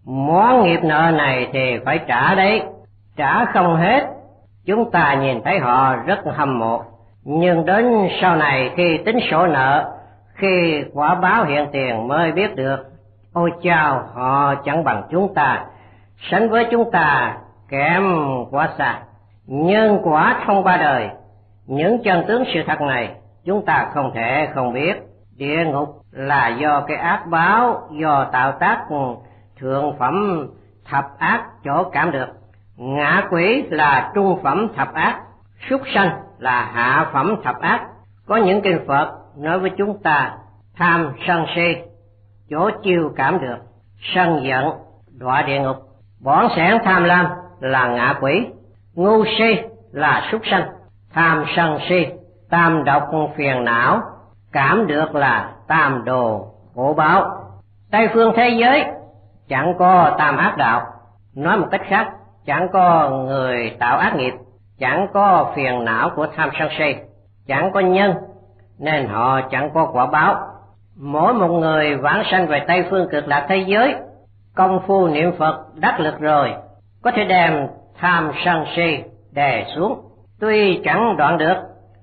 món nghiệp nợ này thì phải trả đấy, trả không hết. Chúng ta nhìn thấy họ rất hâm mộ, nhưng đến sau này khi tính sổ nợ, khi quả báo hiện tiền mới biết được, ôi chao, họ chẳng bằng chúng ta, sánh với chúng ta kém quá xa. Nhân quả không ba đời, những chân tướng sự thật này chúng ta không thể không biết. Địa ngục là do cái ác báo, do tạo tác thượng phẩm thập ác chỗ cảm được. Ngạ quỷ là trung phẩm thập ác, súc sanh là hạ phẩm thập ác. Có những kinh Phật nói với chúng ta, tham sân si chỗ chiêu cảm được, sân giận đọa địa ngục. Bỏng sẻn tham lam là ngạ quỷ, ngu si là súc sanh, tham sân si tam độc phiền não cảm được là tam đồ khổ báo. Tây phương thế giới chẳng có tam ác đạo. Nói một cách khác, chẳng có người tạo ác nghiệp, chẳng có phiền não của tham sân si, chẳng có nhân, nên họ chẳng có quả báo. Mỗi một người vãng sanh về Tây phương cực lạc thế giới, công phu niệm Phật đắc lực rồi, có thể đem tham sân si đè xuống. Tuy chẳng đoạn được,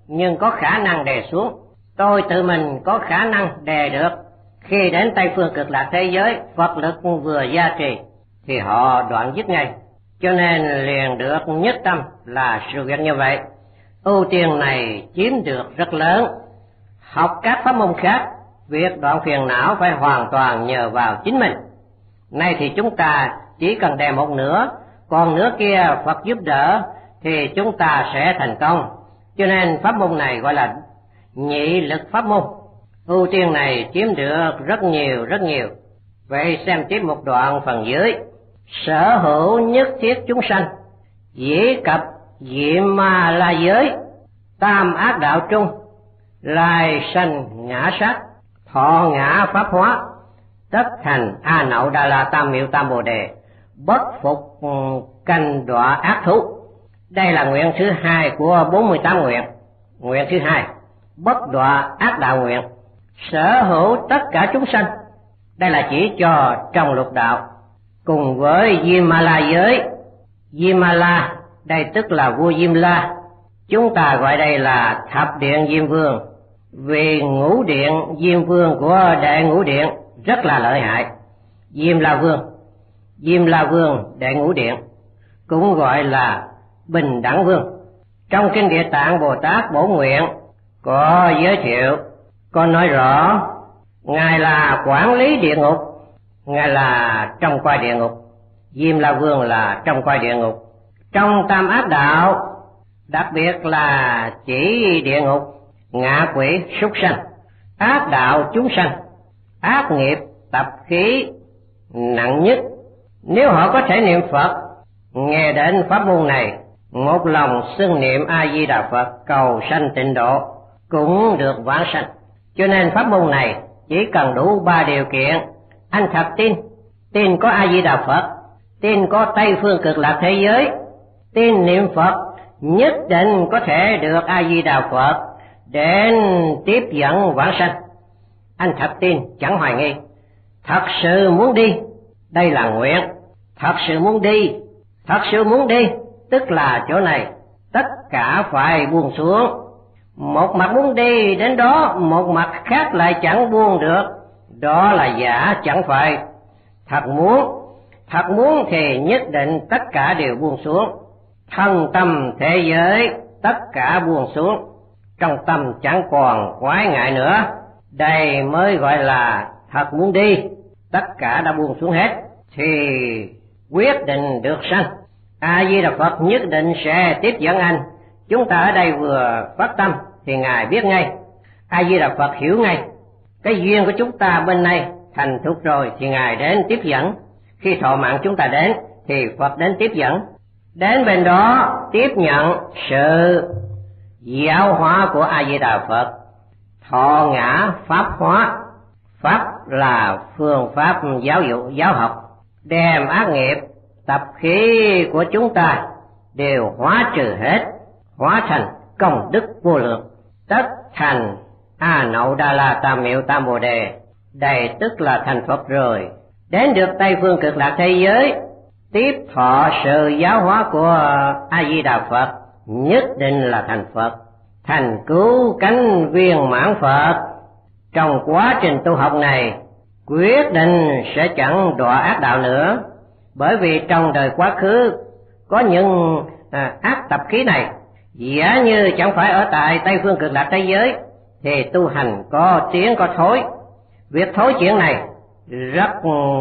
nhưng có khả năng đè xuống. Tôi tự mình có khả năng đè được. Khi đến Tây Phương Cực Lạc thế giới, Phật lực vừa gia trì thì họ đoạn dứt ngay, cho nên liền được nhất tâm là sự việc như vậy. Ưu tiên này chiếm được rất lớn. Học các pháp môn khác, việc đoạn phiền não phải hoàn toàn nhờ vào chính mình. Nay thì chúng ta chỉ cần đè một nửa, còn nửa kia Phật giúp đỡ thì chúng ta sẽ thành công. Cho nên pháp môn này gọi là nhị lực pháp môn. Ưu tiên này chiếm được rất nhiều rất nhiều. Vậy xem tiếp một đoạn phần dưới. Sở hữu nhất thiết chúng sanh, dĩ cập diệm ma la giới, tam ác đạo trung, lai sanh ngã sát, thọ ngã pháp hóa, tất thành A Nậu Đà La Tam Miệu Tam Bồ Đề, bất phục canh đọa ác thú. Đây là nguyện thứ hai của bốn mươi tám nguyện. Nguyện thứ hai, bất đọa ác đạo nguyện. Sở hữu tất cả chúng sanh, đây là chỉ cho trong lục đạo. Cùng với Diêm Ma La giới, Diêm Ma La đây tức là vua Diêm La, chúng ta gọi đây là thập điện Diêm Vương, vì ngũ điện Diêm Vương của đệ ngũ điện rất là lợi hại. Diêm La Vương, Diêm La Vương đệ ngũ điện cũng gọi là Bình Đẳng Vương. Trong kinh Địa Tạng Bồ Tát Bổ Nguyện có giới thiệu, có nói rõ ngài là quản lý địa ngục, ngài là trong coi địa ngục. Diêm La Vương là trong coi địa ngục. Trong tam ác đạo, đặc biệt là chỉ địa ngục, ngạ quỷ, súc sanh, ác đạo chúng sanh, ác nghiệp tập khí nặng nhất. Nếu họ có thể niệm Phật, nghe đến pháp môn này, một lòng xưng niệm A Di Đà Phật cầu sanh tịnh độ, cũng được vãng sanh. Cho nên pháp môn này chỉ cần đủ ba điều kiện. Anh thật tin, tin có A Di Đà Phật, tin có Tây Phương Cực Lạc thế giới, tin niệm Phật, nhất định có thể được A Di Đà Phật đến tiếp dẫn vãng sanh. Anh thật tin, chẳng hoài nghi, thật sự muốn đi, đây là nguyện. Thật sự muốn đi, thật sự muốn đi, tức là chỗ này tất cả phải buông xuống. Một mặt muốn đi đến đó, một mặt khác lại chẳng buông được, đó là giả chẳng phải. Thật muốn, thật muốn thì nhất định tất cả đều buông xuống. Thân tâm thế giới tất cả buông xuống, trong tâm chẳng còn quái ngại nữa. Đây mới gọi là thật muốn đi, tất cả đã buông xuống hết thì quyết định được sanh. A Di Đà Phật nhất định sẽ tiếp dẫn anh. Chúng ta ở đây vừa phát tâm thì ngài biết ngay, A Di Đà Phật hiểu ngay. Cái duyên của chúng ta bên này thành thục rồi thì ngài đến tiếp dẫn. Khi thọ mạng chúng ta đến thì Phật đến tiếp dẫn, đến bên đó tiếp nhận sự giáo hóa của A Di Đà Phật, thọ ngã pháp hóa. Pháp là phương pháp giáo dục giáo học, đem ác nghiệp tập khí của chúng ta đều hóa trừ hết, hóa thành công đức vô lượng, tất thành A Nậu Đà La Tam Miệu Tam Bồ Đề. Đây tức là thành Phật rồi. Đến được Tây Phương Cực Lạc thế giới, tiếp thọ sự giáo hóa của A Di Đà Phật, nhất định là thành Phật, thành cứu cánh viên mãn Phật. Trong quá trình tu học này, quyết định sẽ chẳng đọa ác đạo nữa, bởi vì trong đời quá khứ có những à, ác tập khí này. Giả như chẳng phải ở tại Tây Phương Cực Lạc thế giới thì tu hành có tiến có thối. Việc thối chuyện này rất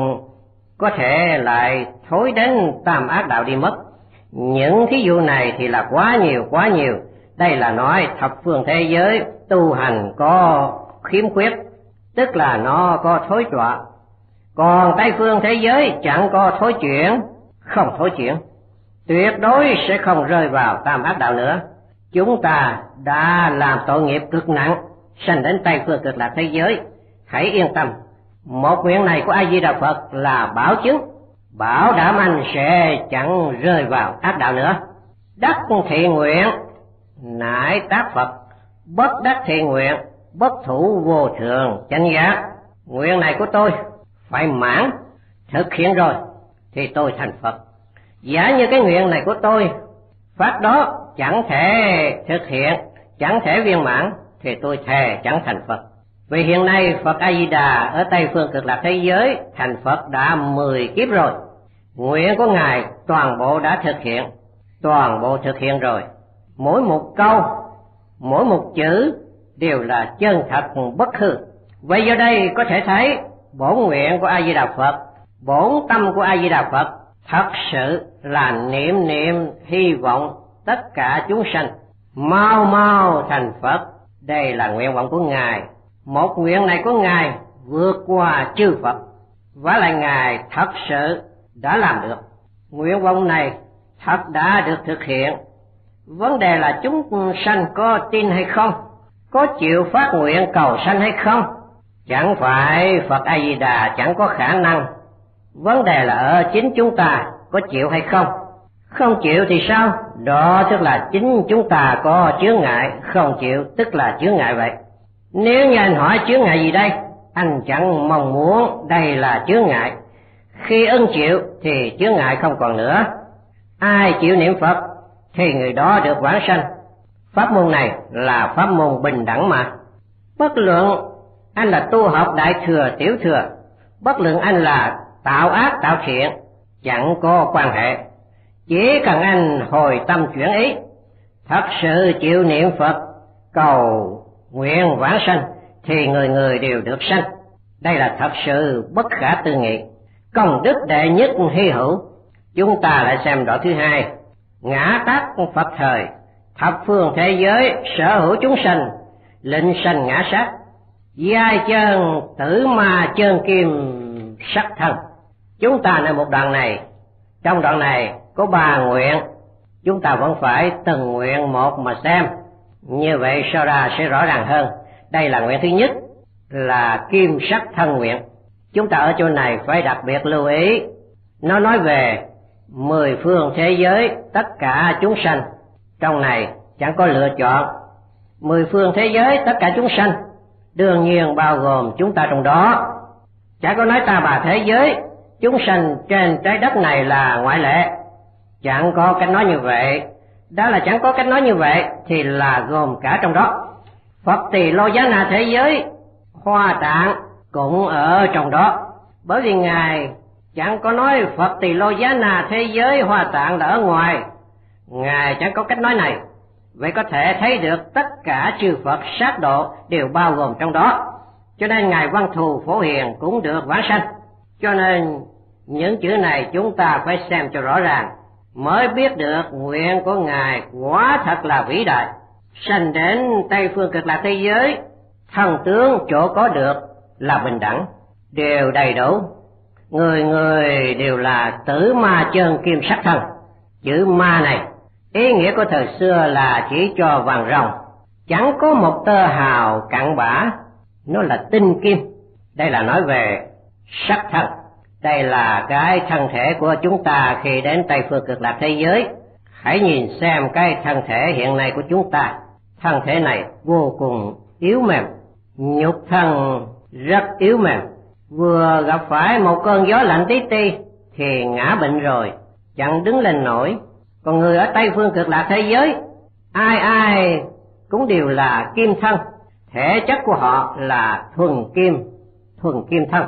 có thể lại thối đến tam ác đạo đi mất. Những thí dụ này thì là quá nhiều quá nhiều. Đây là nói thập phương thế giới tu hành có khiếm khuyết, tức là nó có thối đọa. Còn Tây Phương thế giới chẳng có thối chuyển, không thối chuyển, tuyệt đối sẽ không rơi vào tam ác đạo nữa. Chúng ta đã làm tội nghiệp cực nặng, sanh đến Tây Phương Cực Lạc thế giới. Hãy yên tâm, một nguyện này của A Di Đà Phật là bảo chứng, bảo đảm anh sẽ chẳng rơi vào ác đạo nữa. Đắc thị nguyện nại tác Phật, bất đắc thị nguyện bất thủ vô thường chánh giác. Nguyện này của tôi phải mãn thực hiện rồi thì tôi thành Phật. Giả như cái nguyện này của tôi phát đó chẳng thể thực hiện, chẳng thể viên mãn thì tôi thề chẳng thành Phật. Vì hiện nay Phật A Di Đà ở Tây phương Cực Lạc thế giới thành Phật đã mười kiếp rồi. Nguyện của Ngài toàn bộ đã thực hiện, toàn bộ thực hiện rồi. Mỗi một câu, mỗi một chữ đều là chân thật bất hư. Vậy giờ đây có thể thấy bổn nguyện của A Di Đà Phật, bổn tâm của A Di Đà Phật thật sự là niệm niệm hy vọng tất cả chúng sanh mau mau thành Phật. Đây là nguyện vọng của Ngài. Một nguyện này của Ngài vượt qua chư Phật, và lại Ngài thật sự đã làm được. Nguyện vọng này thật đã được thực hiện. Vấn đề là chúng sanh có tin hay không, có chịu phát nguyện cầu sanh hay không. Chẳng phải Phật A Di Đà chẳng có khả năng, vấn đề là ở chính chúng ta có chịu hay không. Không chịu thì sao? Đó tức là chính chúng ta có chướng ngại. Không chịu tức là chướng ngại vậy. Nếu như anh hỏi chướng ngại gì đây, anh chẳng mong muốn đây là chướng ngại. Khi ưng chịu thì chướng ngại không còn nữa. Ai chịu niệm Phật thì người đó được vãng sanh. Pháp môn này là pháp môn bình đẳng mà. Bất luận anh là tu học đại thừa tiểu thừa, bất luận anh là tạo ác tạo thiện, chẳng có quan hệ. Chỉ cần anh hồi tâm chuyển ý, thật sự chịu niệm Phật cầu nguyện vãng sanh thì người người đều được sanh. Đây là thật sự bất khả tư nghị, công đức đệ nhất hy hữu. Chúng ta lại xem đoạn thứ hai. Ngã tắc Phật thời, thập phương thế giới sở hữu chúng sanh, lệnh sanh ngã sát, giai chân tử ma chân kim sắc thân. Chúng ta nơi một đoạn này, trong đoạn này có ba nguyện, chúng ta vẫn phải từng nguyện một mà xem, như vậy sau ra sẽ rõ ràng hơn. Đây là nguyện thứ nhất, là kim sắc thân nguyện. Chúng ta ở chỗ này phải đặc biệt lưu ý, nó nói về mười phương thế giới tất cả chúng sanh. Trong này chẳng có lựa chọn, mười phương thế giới tất cả chúng sanh đương nhiên bao gồm chúng ta trong đó. Chẳng có nói ta bà thế giới chúng sanh trên trái đất này là ngoại lệ, chẳng có cách nói như vậy. Đó là chẳng có cách nói như vậy thì là gồm cả trong đó. Phật Tỳ Lô Giá Na thế giới Hoa Tạng cũng ở trong đó, bởi vì Ngài chẳng có nói Phật Tỳ Lô Giá Na thế giới Hoa Tạng là ở ngoài. Ngài chẳng có cách nói này. Vậy có thể thấy được tất cả chư Phật sát độ đều bao gồm trong đó. Cho nên Ngài Văn Thù Phổ Hiền cũng được vãng sanh. Cho nên những chữ này chúng ta phải xem cho rõ ràng, mới biết được nguyện của Ngài quả thật là vĩ đại. Sanh đến Tây phương Cực Lạc thế giới, thần tướng chỗ có được là bình đẳng, đều đầy đủ. Người người đều là tử ma chân kim sắc thân. Chữ ma này ý nghĩa của thời xưa là chỉ cho vàng ròng, chẳng có một tơ hào cặn bã, nó là tinh kim. Đây là nói về sắc thân. Đây là cái thân thể của chúng ta khi đến Tây phương Cực Lạc thế giới. Hãy nhìn xem cái thân thể hiện nay của chúng ta. Thân thể này vô cùng yếu mềm, nhục thân rất yếu mềm. Vừa gặp phải một cơn gió lạnh tí ti thì ngã bệnh rồi, chẳng đứng lên nổi. Còn người ở Tây phương Cực Lạc thế giới, ai ai cũng đều là kim thân, thể chất của họ là thuần kim, thuần kim thân.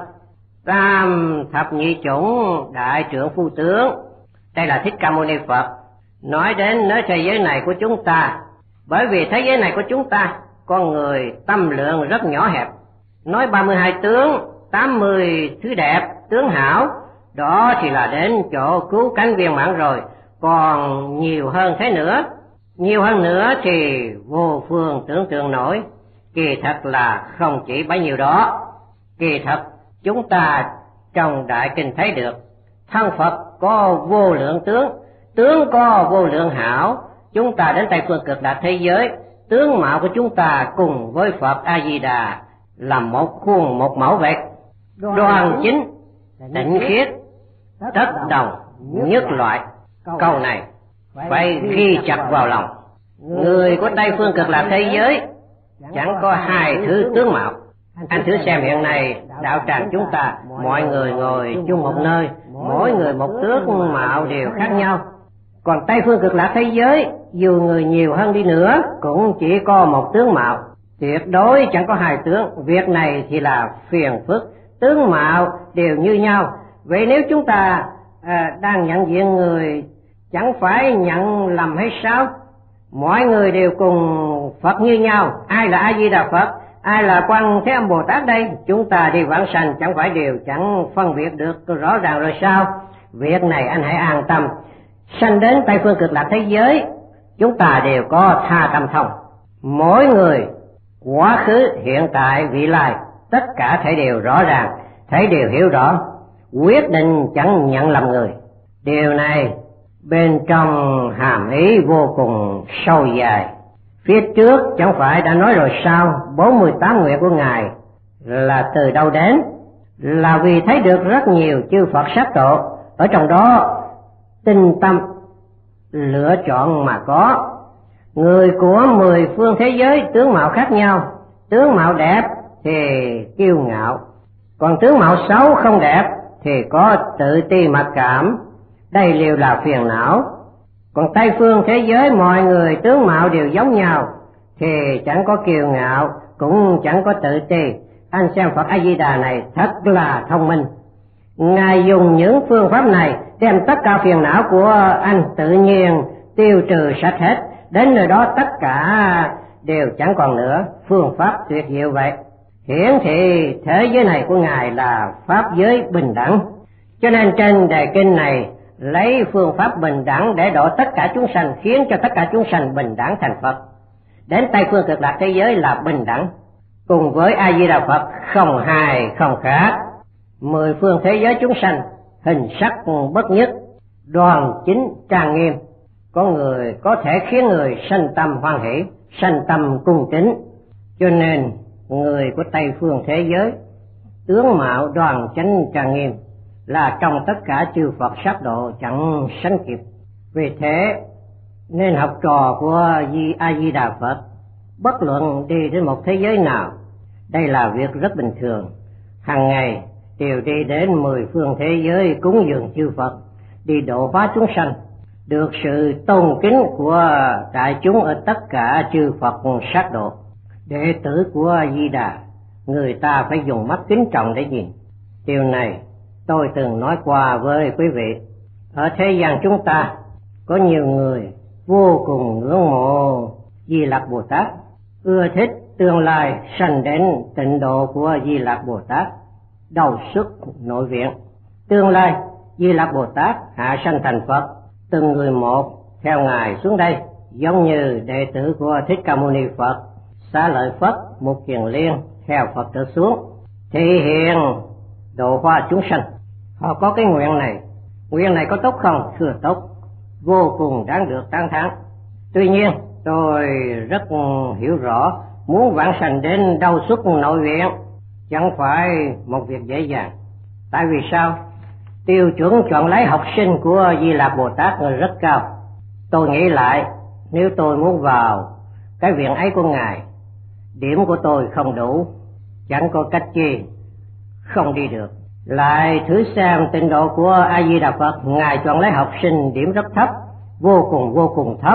Tam thập nhị chủng đại trượng phu tướng. Đây là Thích Ca Mâu Ni Phật nói đến nơi thế giới này của chúng ta. Bởi vì thế giới này của chúng ta, con người tâm lượng rất nhỏ hẹp. Nói ba mươi hai tướng, tám mươi thứ đẹp, tướng hảo, đó thì là đến chỗ cứu cánh viên mãn rồi. Còn nhiều hơn thế nữa, nhiều hơn nữa thì vô phương tưởng tượng nổi. Kỳ thật là không chỉ bấy nhiêu đó. Kỳ thật chúng ta trong đại kinh thấy được, thân Phật có vô lượng tướng, tướng có vô lượng hảo. Chúng ta đến Tây phương Cực Lạc thế giới, tướng mạo của chúng ta cùng với Phật A Di Đà là một khuôn một mẫu vậy. Đoan chính, tịnh khiết, tất đồng, nhất loại. Câu này phải ghi chặt vào lòng. Người của Tây phương Cực Lạc thế giới chẳng có hai thứ tướng mạo. Anh thử xem hiện nay đạo tràng chúng ta, mọi người ngồi chung một nơi, mỗi người một tướng mạo đều khác nhau. Còn Tây phương cực lạc thế giới, dù người nhiều hơn đi nữa cũng chỉ có một tướng mạo, tuyệt đối chẳng có hai tướng. Việc này thì là phiền phức, tướng mạo đều như nhau. Vậy nếu chúng ta à, đang nhận diện người, chẳng phải nhận lầm hay sao? Mọi người đều cùng Phật như nhau. Ai là A Di Đà Phật, ai là Quan Thế Âm Bồ Tát đây? Chúng ta đi vãng sanh chẳng phải đều chẳng phân biệt được rõ ràng rồi sao? Việc này anh hãy an tâm. Sanh đến Tây phương cực lạc thế giới, chúng ta đều có tha tâm thông. Mỗi người quá khứ, hiện tại, vị lai, tất cả thể đều rõ ràng, thể đều hiểu rõ, quyết định chẳng nhận lầm người. Điều này bên trong hàm ý vô cùng sâu dài. Phía trước chẳng phải đã nói rồi sao, bốn mươi tám nguyện của Ngài là từ đâu đến? Là vì thấy được rất nhiều chư Phật sát độ, ở trong đó tinh tâm lựa chọn mà có. Người của mười phương thế giới tướng mạo khác nhau, tướng mạo đẹp thì kiêu ngạo, còn tướng mạo xấu không đẹp thì có tự ti mặc cảm, đây đều là phiền não. Còn Tây phương thế giới mọi người tướng mạo đều giống nhau thì chẳng có kiêu ngạo, cũng chẳng có tự ti. Anh xem Phật A Di Đà này thật là thông minh. Ngài dùng những phương pháp này đem tất cả phiền não của anh tự nhiên tiêu trừ sạch hết, đến nơi đó tất cả đều chẳng còn nữa. Phương pháp tuyệt diệu vậy, hiển thị thế giới này của Ngài là pháp giới bình đẳng. Cho nên trên đề kinh này lấy phương pháp bình đẳng để độ tất cả chúng sanh, khiến cho tất cả chúng sanh bình đẳng thành Phật. Đến Tây phương cực lạc thế giới là bình đẳng, cùng với A Di Đà Phật không hài không khác. Mười phương thế giới chúng sanh hình sắc bất nhất, đoàn chính trang nghiêm, có người có thể khiến người sanh tâm hoan hỷ, sanh tâm cung kính. Cho nên người của Tây phương thế giới tướng mạo đoàn chánh trang nghiêm, là trong tất cả chư Phật sát độ chẳng sánh kịp. Vì thế nên học trò của Di A Di Đà Phật bất luận đi đến một thế giới nào, đây là việc rất bình thường, hàng ngày đều đi đến mười phương thế giới cúng dường chư Phật, đi độ hóa chúng sanh, được sự tôn kính của đại chúng ở tất cả chư Phật sát độ. Đệ tử của A Di Đà, người ta phải dùng mắt kính trọng để nhìn. Điều này tôi từng nói qua với quý vị. Ở thế gian chúng ta có nhiều người vô cùng ngưỡng mộ Di Lặc Bồ Tát, ưa thích tương lai sanh đến tịnh độ của Di Lặc Bồ Tát, đầu xuất nội viện. Tương lai Di Lặc Bồ Tát hạ sanh thành Phật, từng người một theo Ngài xuống đây, giống như đệ tử của Thích Ca Mâu Ni Phật, Xá Lợi Phất, Mục Kiền Liên theo Phật trở xuống, thị hiện độ hóa chúng sanh. Họ có cái nguyện này. Nguyện này có tốt không? Thưa tốt, vô cùng đáng được tán thán. Tuy nhiên tôi rất hiểu rõ, muốn vãng sanh đến đâu xuất nội viện chẳng phải một việc dễ dàng. Tại vì sao? Tiêu chuẩn chọn lấy học sinh của Di Lặc Bồ Tát rất cao. Tôi nghĩ lại, nếu tôi muốn vào cái viện ấy của Ngài, điểm của tôi không đủ, chẳng có cách chi không đi được. Lại thử xem tịnh độ của A Di Đà Phật, Ngài chọn lấy học sinh điểm rất thấp, vô cùng vô cùng thấp.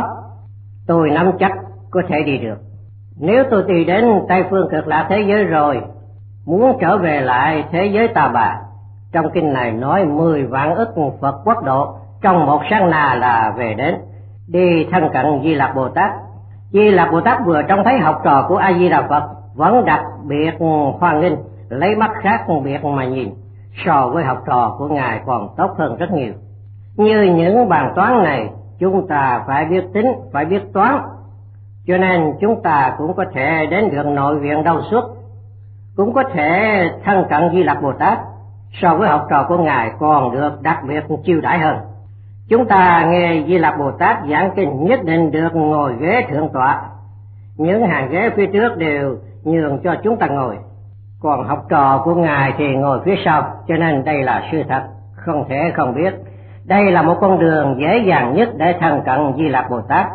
Tôi nắm chắc có thể đi được. Nếu tôi đi đến Tây phương cực lạc thế giới rồi, muốn trở về lại thế giới Ta Bà, trong kinh này nói mười vạn ức Phật quốc độ trong một sát na là về đến, đi thân cận Di Lặc Bồ Tát. Di Lặc Bồ Tát vừa trông thấy học trò của A Di Đà Phật vẫn đặc biệt hoan nghênh, lấy mắt khác biệt mà nhìn, so với học trò của Ngài còn tốt hơn rất nhiều. Như những bàn toán này chúng ta phải biết tính, phải biết toán, cho nên chúng ta cũng có thể đến được nội viện Đâu Xuất, cũng có thể thân cận Di Lặc Bồ Tát, so với học trò của Ngài còn được đặc biệt chiêu đãi hơn. Chúng ta nghe Di Lặc Bồ Tát giảng kinh nhất định được ngồi ghế thượng tọa, những hàng ghế phía trước đều nhường cho chúng ta ngồi, còn học trò của Ngài thì ngồi phía sau, cho nên đây là sự thật, không thể không biết. Đây là một con đường dễ dàng nhất để thân cận Di Lặc Bồ Tát.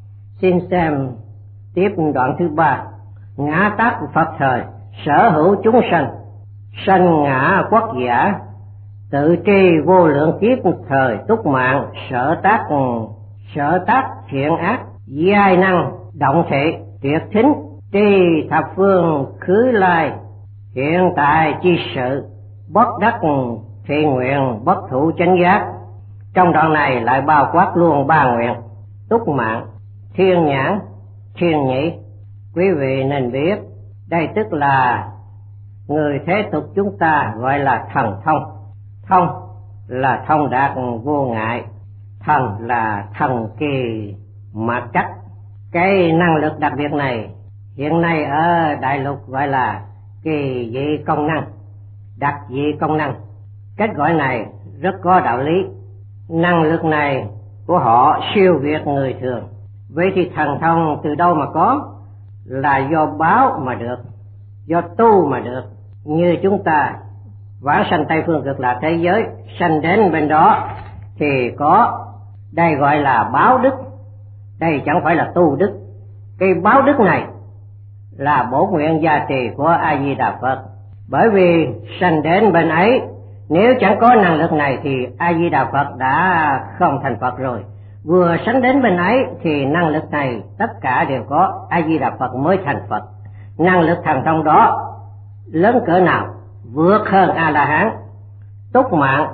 Xin xem tiếp đoạn thứ ba. Ngã tác Phật thời, sở hữu chúng sanh, sanh ngã quốc giả, tự tri vô lượng kiếp thời túc mạng, sở tác sở tác thiện ác, giai năng động thể, tuyệt thính, tri thập phương khứ lai, hiện tại chi sự, bất đắc thị nguyện, bất thụ chánh giác. Trong đoạn này lại bao quát luôn ba nguyện: túc mạng, thiên nhãn, thiên nhĩ. Quý vị nên biết, đây tức là người thế tục chúng ta gọi là thần thông. Thông là thông đạt vô ngại, thần là thần kỳ mạt cách. Cái năng lực đặc biệt này hiện nay ở đại lục gọi là kỳ dị công năng, đặc dị công năng. Cách gọi này rất có đạo lý. Năng lực này của họ siêu việt người thường. Vậy thì thần thông từ đâu mà có? Là do báo mà được, do tu mà được. Như chúng ta vãng sanh Tây Phương Cực Lạc thế giới, sanh đến bên đó thì có, đây gọi là báo đức. Đây chẳng phải là tu đức. Cái báo đức này là bổ nguyện gia trì của A Di Đà Phật. Bởi vì sanh đến bên ấy, nếu chẳng có năng lực này thì A Di Đà Phật đã không thành Phật rồi. Vừa sanh đến bên ấy thì năng lực này tất cả đều có, A Di Đà Phật mới thành Phật. Năng lực thần thông đó lớn cỡ nào? Vượt hơn A La Hán. Túc mạng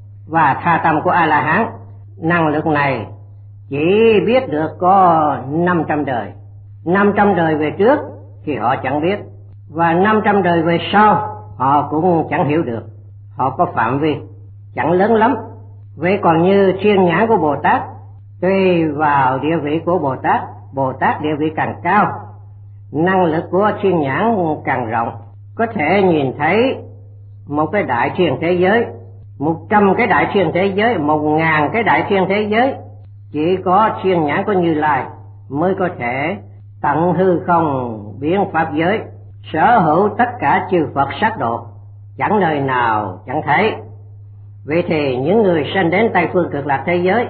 và tha tâm của A La Hán, năng lực này chỉ biết được có năm trăm đời. Năm trăm đời về trước thì họ chẳng biết, và năm trăm đời về sau họ cũng chẳng hiểu được. Họ có phạm vi chẳng lớn lắm. Vậy còn như thiên nhãn của Bồ Tát, tùy vào địa vị của Bồ Tát, Bồ Tát địa vị càng cao, năng lực của thiên nhãn càng rộng, có thể nhìn thấy một cái đại thiên thế giới, một trăm cái đại thiên thế giới, một ngàn cái đại thiên thế giới. Chỉ có thiên nhãn của Như Lai mới có thể tận hư không biến pháp giới, sở hữu tất cả chư Phật sát độ, chẳng nơi nào chẳng thấy. Vậy thì những người sanh đến Tây Phương Cực Lạc thế giới,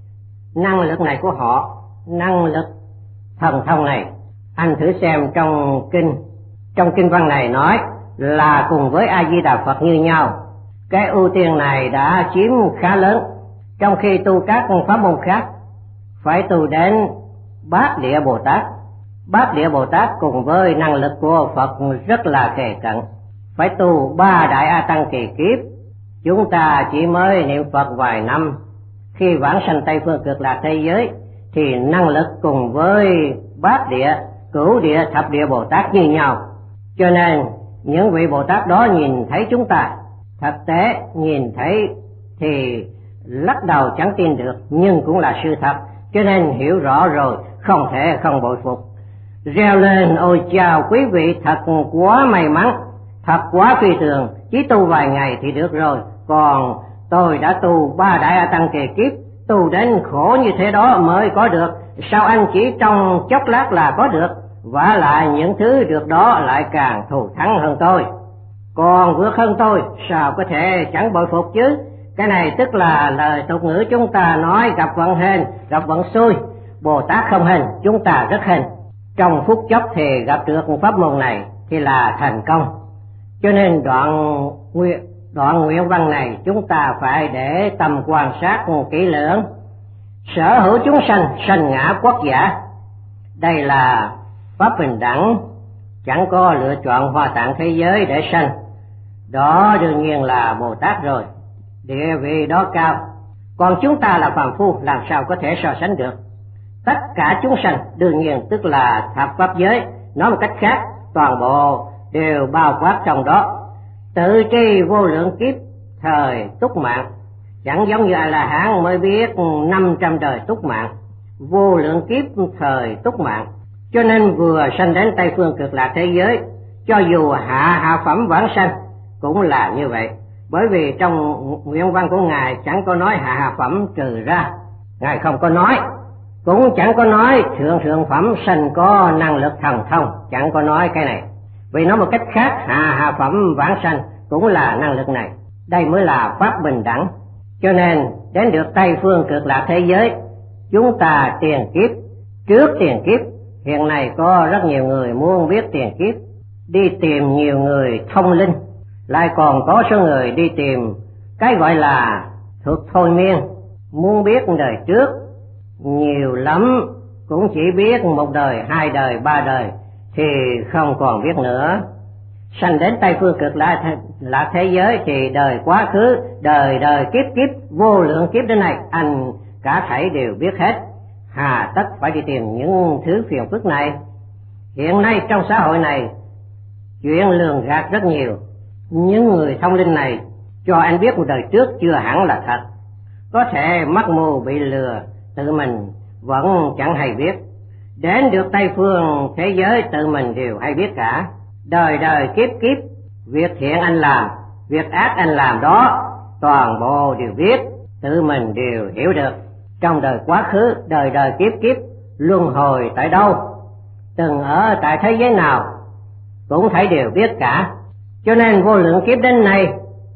năng lực này của họ, năng lực thần thông này, anh thử xem trong kinh, trong kinh văn này nói là cùng với A Di Đà Phật như nhau. Cái ưu tiên này đã chiếm khá lớn, trong khi tu các pháp môn khác phải tu đến Bát Địa Bồ Tát. Bát Địa Bồ Tát cùng với năng lực của Phật rất là kề cận, phải tu ba đại A Tăng kỳ kiếp. Chúng ta chỉ mới niệm Phật vài năm, khi vãng sanh Tây Phương Cực Lạc thế giới thì năng lực cùng với Bát Địa, Cửu Địa, Thập Địa Bồ Tát như nhau. Cho nên những vị Bồ Tát đó nhìn thấy chúng ta, thực tế nhìn thấy thì lắc đầu chẳng tin được, nhưng cũng là sự thật. Cho nên hiểu rõ rồi, không thể không bội phục. Reo lên ôi chào quý vị, thật quá may mắn, thật quá phi thường, chỉ tu vài ngày thì được rồi. Còn tôi đã tu ba đại A Tăng kỳ kiếp, tu đến khổ như thế đó mới có được. Sao anh chỉ trong chốc lát là có được? Vả lại những thứ được đó lại càng thù thắng hơn tôi, còn vượt hơn tôi, sao có thể chẳng bội phục chứ? Cái này tức là lời tục ngữ chúng ta nói gặp vận hên, gặp vận xui. Bồ Tát không hên, chúng ta rất hên. Trong phút chốc thì gặp được pháp môn này thì là thành công. Cho nên đoạn nguyện, đoạn nguyện văn này chúng ta phải để tâm quan sát kỹ lưỡng. Sở hữu chúng sanh, sanh ngã quốc giả. Đây là pháp bình đẳng, chẳng có lựa chọn Hoa Tạng thế giới để sanh. Đó đương nhiên là Bồ Tát rồi, địa vị đó cao. Còn chúng ta là phàm phu, làm sao có thể so sánh được? Tất cả chúng sanh đương nhiên tức là thập pháp giới, nói một cách khác, toàn bộ đều bao quát trong đó. Tự tri vô lượng kiếp thời túc mạng, chẳng giống như A La Hán mới biết năm trăm đời túc mạng, vô lượng kiếp thời túc mạng. Cho nên vừa sanh đến Tây Phương Cực Lạc thế giới, cho dù hạ hạ phẩm vãng sanh cũng là như vậy. Bởi vì trong nguyện văn của Ngài chẳng có nói hạ hạ phẩm trừ ra, Ngài không có nói. Cũng chẳng có nói thượng thượng phẩm sanh có năng lực thần thông, chẳng có nói cái này. Vì nói một cách khác, hạ hạ phẩm vãng sanh cũng là năng lực này. Đây mới là pháp bình đẳng. Cho nên đến được Tây Phương Cực Lạc thế giới, chúng ta tiền kiếp, trước tiền kiếp, hiện nay có rất nhiều người muốn biết tiền kiếp, đi tìm nhiều người thông linh, lại còn có số người đi tìm cái gọi là thuật thôi miên, muốn biết đời trước, nhiều lắm cũng chỉ biết một đời, hai đời, ba đời thì không còn biết nữa. Sanh đến Tây Phương Cực Lạc, lạc thế giới thì đời quá khứ, đời đời kiếp kiếp, vô lượng kiếp đến này anh cả thảy đều biết hết, hà tất phải đi tìm những thứ phiền phức này. Hiện nay trong xã hội này chuyện lường gạt rất nhiều, những người thông linh này cho anh biết một đời trước chưa hẳn là thật, có thể mắc mưu bị lừa, tự mình vẫn chẳng hay biết. Đến được Tây Phương thế giới tự mình đều hay biết cả, đời đời kiếp kiếp, việc thiện anh làm, việc ác anh làm đó toàn bộ đều biết, tự mình đều hiểu được. Trong đời quá khứ, đời đời kiếp kiếp, luân hồi tại đâu, từng ở tại thế giới nào cũng thấy đều biết cả. Cho nên vô lượng kiếp đến nay,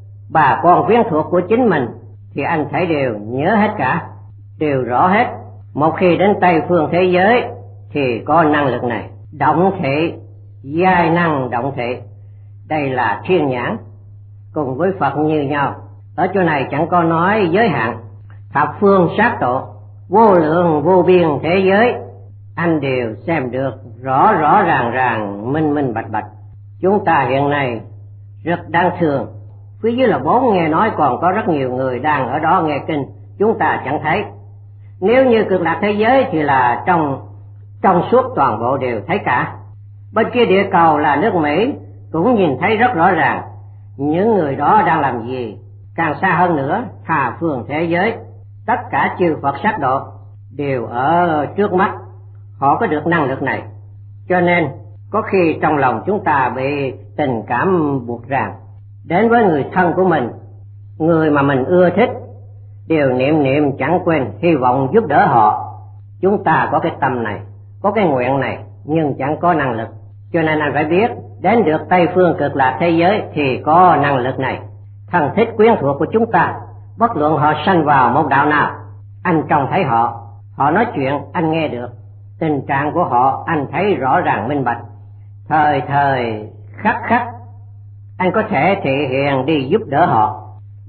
bà con quyến thuộc của chính mình thì anh thấy đều nhớ hết cả, đều rõ hết. Một khi đến Tây Phương thế giới thì có năng lực này, động thị, giai năng động thị, đây là thiên nhãn, cùng với Phật như nhau. Ở chỗ này chẳng có nói giới hạn, thập phương sát độ, vô lượng vô biên thế giới, anh đều xem được rõ rõ ràng ràng, minh minh bạch bạch. Chúng ta hiện nay rất đáng thương, phía dưới là bốn nghe nói còn có rất nhiều người đang ở đó nghe kinh, chúng ta chẳng thấy. Nếu như Cực Lạc thế giới thì là trong trong suốt toàn bộ đều thấy cả. Bên kia địa cầu là nước Mỹ cũng nhìn thấy rất rõ ràng những người đó đang làm gì. Càng xa hơn nữa, tha phương thế giới, tất cả chư Phật sát độ đều ở trước mắt, họ có được năng lực này. Cho nên có khi trong lòng chúng ta bị tình cảm buộc ràng, đến với người thân của mình, người mà mình ưa thích, đều niệm niệm chẳng quên hy vọng giúp đỡ họ. Chúng ta có cái tâm này, có cái nguyện này, nhưng chẳng có năng lực. Cho nên anh phải biết, đến được Tây Phương Cực Lạc thế giới thì có năng lực này. Thân thích quyến thuộc của chúng ta, bất luận họ sanh vào một đạo nào, anh trông thấy họ, họ nói chuyện anh nghe được, tình trạng của họ anh thấy rõ ràng minh bạch, thời thời khắc khắc anh có thể thể hiện đi giúp đỡ họ.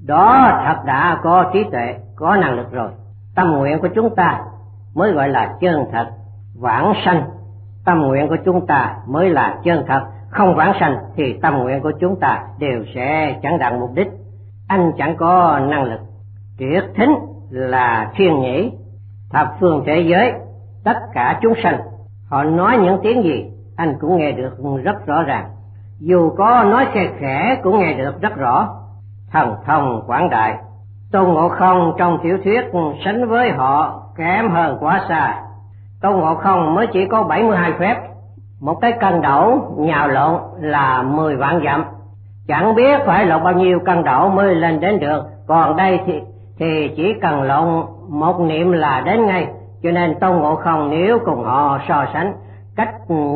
Đó thật đã có trí tuệ, có năng lực rồi. Tâm nguyện của chúng ta mới gọi là chân thật vãng sanh, tâm nguyện của chúng ta mới là chân thật. Không vãng sanh thì tâm nguyện của chúng ta đều sẽ chẳng đạt mục đích. Anh chẳng có năng lực, triệt thính là thiên nhĩ, thập phương thế giới, tất cả chúng sanh họ nói những tiếng gì anh cũng nghe được rất rõ ràng, dù có nói khe khẽ cũng nghe được rất rõ. Thần thông quảng đại, Tôn Ngộ Không trong tiểu thuyết sánh với họ kém hơn quá xa. Tôn Ngộ Không mới chỉ có bảy mươi hai phép, một cái cân đẩu nhào lộn là mười vạn dặm, chẳng biết phải lộn bao nhiêu cân đẩu mới lên đến được. Còn đây thì, thì chỉ cần lộn một niệm là đến ngay. Cho nên Tôn Ngộ Không nếu cùng họ so sánh, cách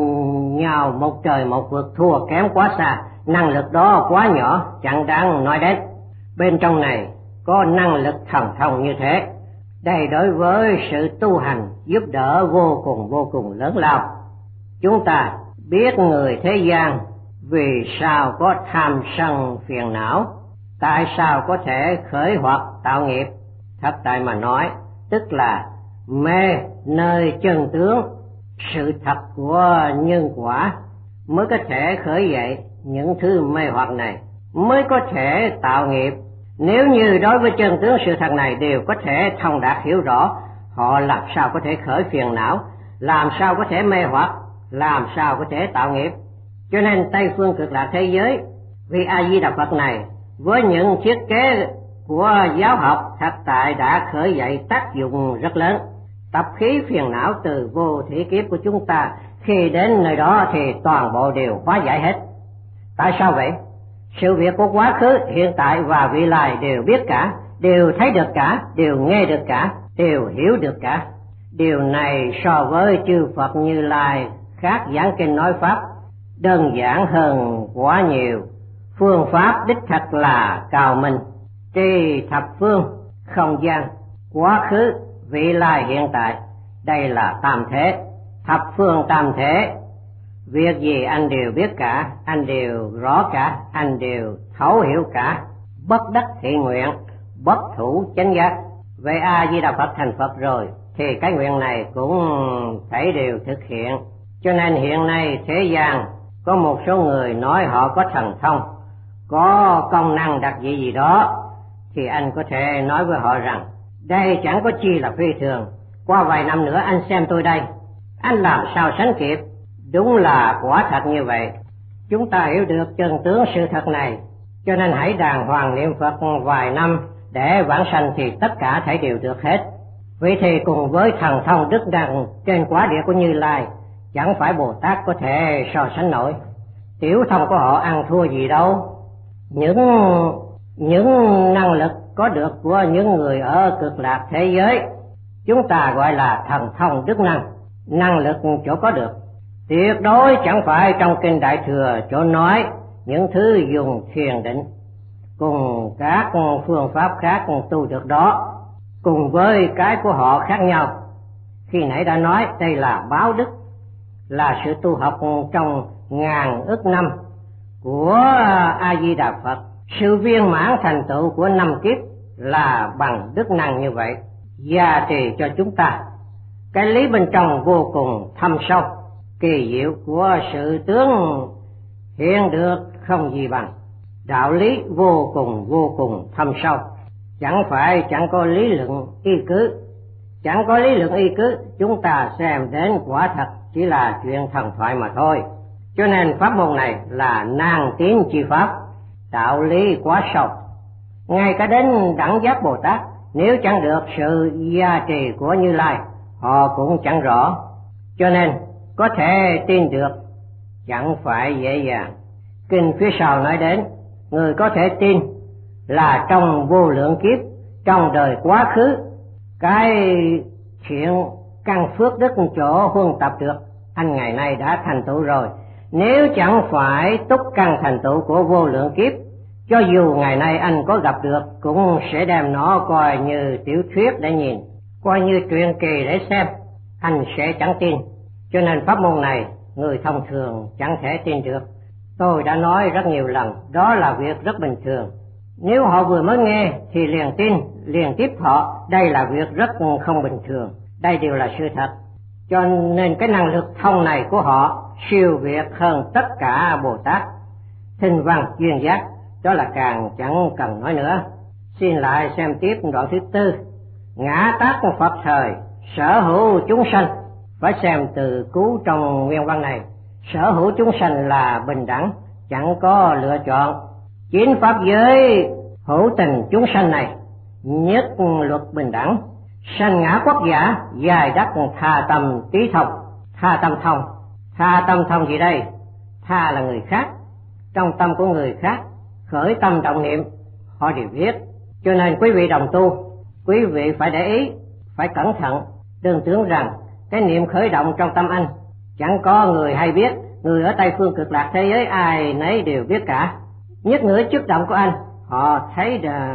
nhào một trời một vực, thua kém quá xa, năng lực đó quá nhỏ, chẳng đáng nói đến. Bên trong này có năng lực thần thông như thế, đây đối với sự tu hành giúp đỡ vô cùng vô cùng lớn lao. Chúng ta biết người thế gian vì sao có tham sân phiền não, tại sao có thể khởi hoặc tạo nghiệp. Thật tại mà nói, tức là mê nơi chân tướng, sự thật của nhân quả mới có thể khởi dậy những thứ mê hoặc này, mới có thể tạo nghiệp. Nếu như đối với chân tướng sự thật này đều có thể thông đạt hiểu rõ, họ làm sao có thể khởi phiền não, làm sao có thể mê hoặc, làm sao có thể tạo nghiệp. Cho nên Tây Phương Cực Lạc thế giới, vì A Di Đà Phật này với những thiết kế của giáo học thật tại đã khởi dậy tác dụng rất lớn. Tập khí phiền não từ vô thủy kiếp của chúng ta khi đến nơi đó thì toàn bộ đều hóa giải hết. Tại sao vậy? Sự việc của quá khứ, hiện tại và vị lai đều biết cả, đều thấy được cả, đều nghe được cả, đều hiểu được cả. Điều này so với chư Phật Như Lai khác giảng kinh nói pháp đơn giản hơn quá nhiều. Phương pháp đích thật là cao minh, tri thập phương, không gian, quá khứ, vị lai, hiện tại, đây là tam thế, thập phương tam thế. Việc gì anh đều biết cả, anh đều rõ cả, anh đều thấu hiểu cả. Bất đắc thị nguyện, bất thủ chánh giác. Vậy A Di Đà Phật thành Phật rồi, thì cái nguyện này cũng phải đều thực hiện. Cho nên hiện nay thế gian có một số người nói họ có thần thông, có công năng đặc dị gì đó, thì anh có thể nói với họ rằng đây chẳng có chi là phi thường, qua vài năm nữa anh xem tôi đây, anh làm sao sánh kịp. Đúng là quả thật như vậy. Chúng ta hiểu được chân tướng sự thật này, cho nên hãy đàng hoàng niệm Phật vài năm để vãng sanh thì tất cả thể đều được hết. Vậy thì cùng với thần thông đức năng trên quả địa của Như Lai, chẳng phải Bồ Tát có thể so sánh nổi. Tiểu thông của họ ăn thua gì đâu. Những những năng lực có được của những người ở cực lạc thế giới, chúng ta gọi là thần thông đức năng, năng lực chỗ có được. Tuyệt đối chẳng phải trong kinh Đại Thừa chỗ nói những thứ dùng thiền định cùng các phương pháp khác tu được đó, cùng với cái của họ khác nhau. Khi nãy đã nói đây là báo đức, là sự tu học trong ngàn ức năm của A Di Đà Phật. Sự viên mãn thành tựu của năm kiếp là bằng đức năng như vậy, gia trì cho chúng ta cái lý bên trong vô cùng thâm sâu, kỳ diệu của sự tướng hiện được không gì bằng. Đạo lý vô cùng vô cùng thâm sâu, chẳng phải chẳng có lý luận y cứ. Chẳng có lý luận y cứ, chúng ta xem đến quả thật chỉ là chuyện thần thoại mà thôi. Cho nên pháp môn này là nan tiến chi pháp, đạo lý quá sâu. Ngay cả đến đẳng giác Bồ Tát, nếu chẳng được sự gia trì của Như Lai, họ cũng chẳng rõ. Cho nên có thể tin được chẳng phải dễ dàng. Kinh phía sau nói đến, người có thể tin là trong vô lượng kiếp, trong đời quá khứ, cái chuyện căn phước đức chỗ huân tập được, anh ngày nay đã thành tựu rồi. Nếu chẳng phải túc căn thành tựu của vô lượng kiếp, cho dù ngày nay anh có gặp được, cũng sẽ đem nó coi như tiểu thuyết để nhìn, coi như truyện kỳ để xem, anh sẽ chẳng tin. Cho nên pháp môn này người thông thường chẳng thể tin được. Tôi đã nói rất nhiều lần, đó là việc rất bình thường. Nếu họ vừa mới nghe thì liền tin, liền tiếp thọ, đây là việc rất không bình thường. Đây đều là sự thật. Cho nên cái năng lực thông này của họ siêu việt hơn tất cả Bồ Tát, Thinh Văn, Duyên Giác, đó là càng chẳng cần nói nữa. Xin lại xem tiếp đoạn thứ tư. Ngã tác Phật thời, sở hữu chúng sanh. Phải xem từ cứu trong nguyên văn này. Sở hữu chúng sanh là bình đẳng, chẳng có lựa chọn. Chín pháp giới hữu tình chúng sanh này, nhất luật bình đẳng. Sanh ngã quốc giả, dài đắc tha tâm trí thông. Tha tâm thông, tha tâm thông gì đây? Tha là người khác, trong tâm của người khác khởi tâm động niệm, họ đều biết. Cho nên quý vị đồng tu, quý vị phải để ý, phải cẩn thận. Đừng tưởng rằng cái niệm khởi động trong tâm anh chẳng có người hay biết. Người ở Tây phương cực lạc thế giới ai nấy đều biết cả. Nhất ngữ chức động của anh, họ thấy đã,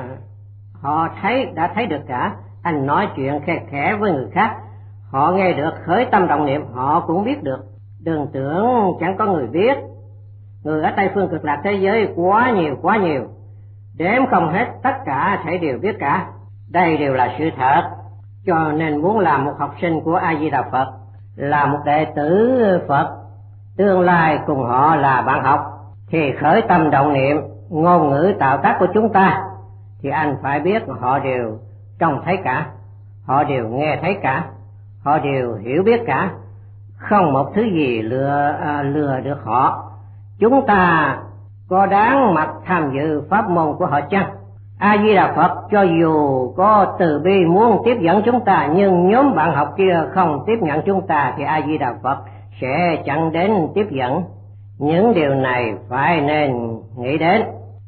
họ thấy đã thấy được cả. Anh nói chuyện khe khẽ với người khác, họ nghe được khởi tâm động niệm, họ cũng biết được. Đừng tưởng chẳng có người biết. Người ở Tây phương cực lạc thế giới quá nhiều quá nhiều, đếm không hết, tất cả thể đều biết cả. Đây đều là sự thật. Cho nên muốn làm một học sinh của A Di Đà Phật, là một đệ tử Phật, tương lai cùng họ là bạn học, thì khởi tâm động niệm, ngôn ngữ tạo tác của chúng ta, thì anh phải biết họ đều trông thấy cả, họ đều nghe thấy cả, họ đều hiểu biết cả. Không một thứ gì lừa à, lừa được họ. Chúng ta có đáng mặt tham dự pháp môn của họ chăng? A Di Đà Phật cho dù có từ bi muốn tiếp dẫn chúng ta, nhưng nhóm bạn học kia không tiếp nhận chúng ta, thì A Di Đà Phật sẽ chẳng đến tiếp dẫn. Những điều này phải nên nghĩ đến,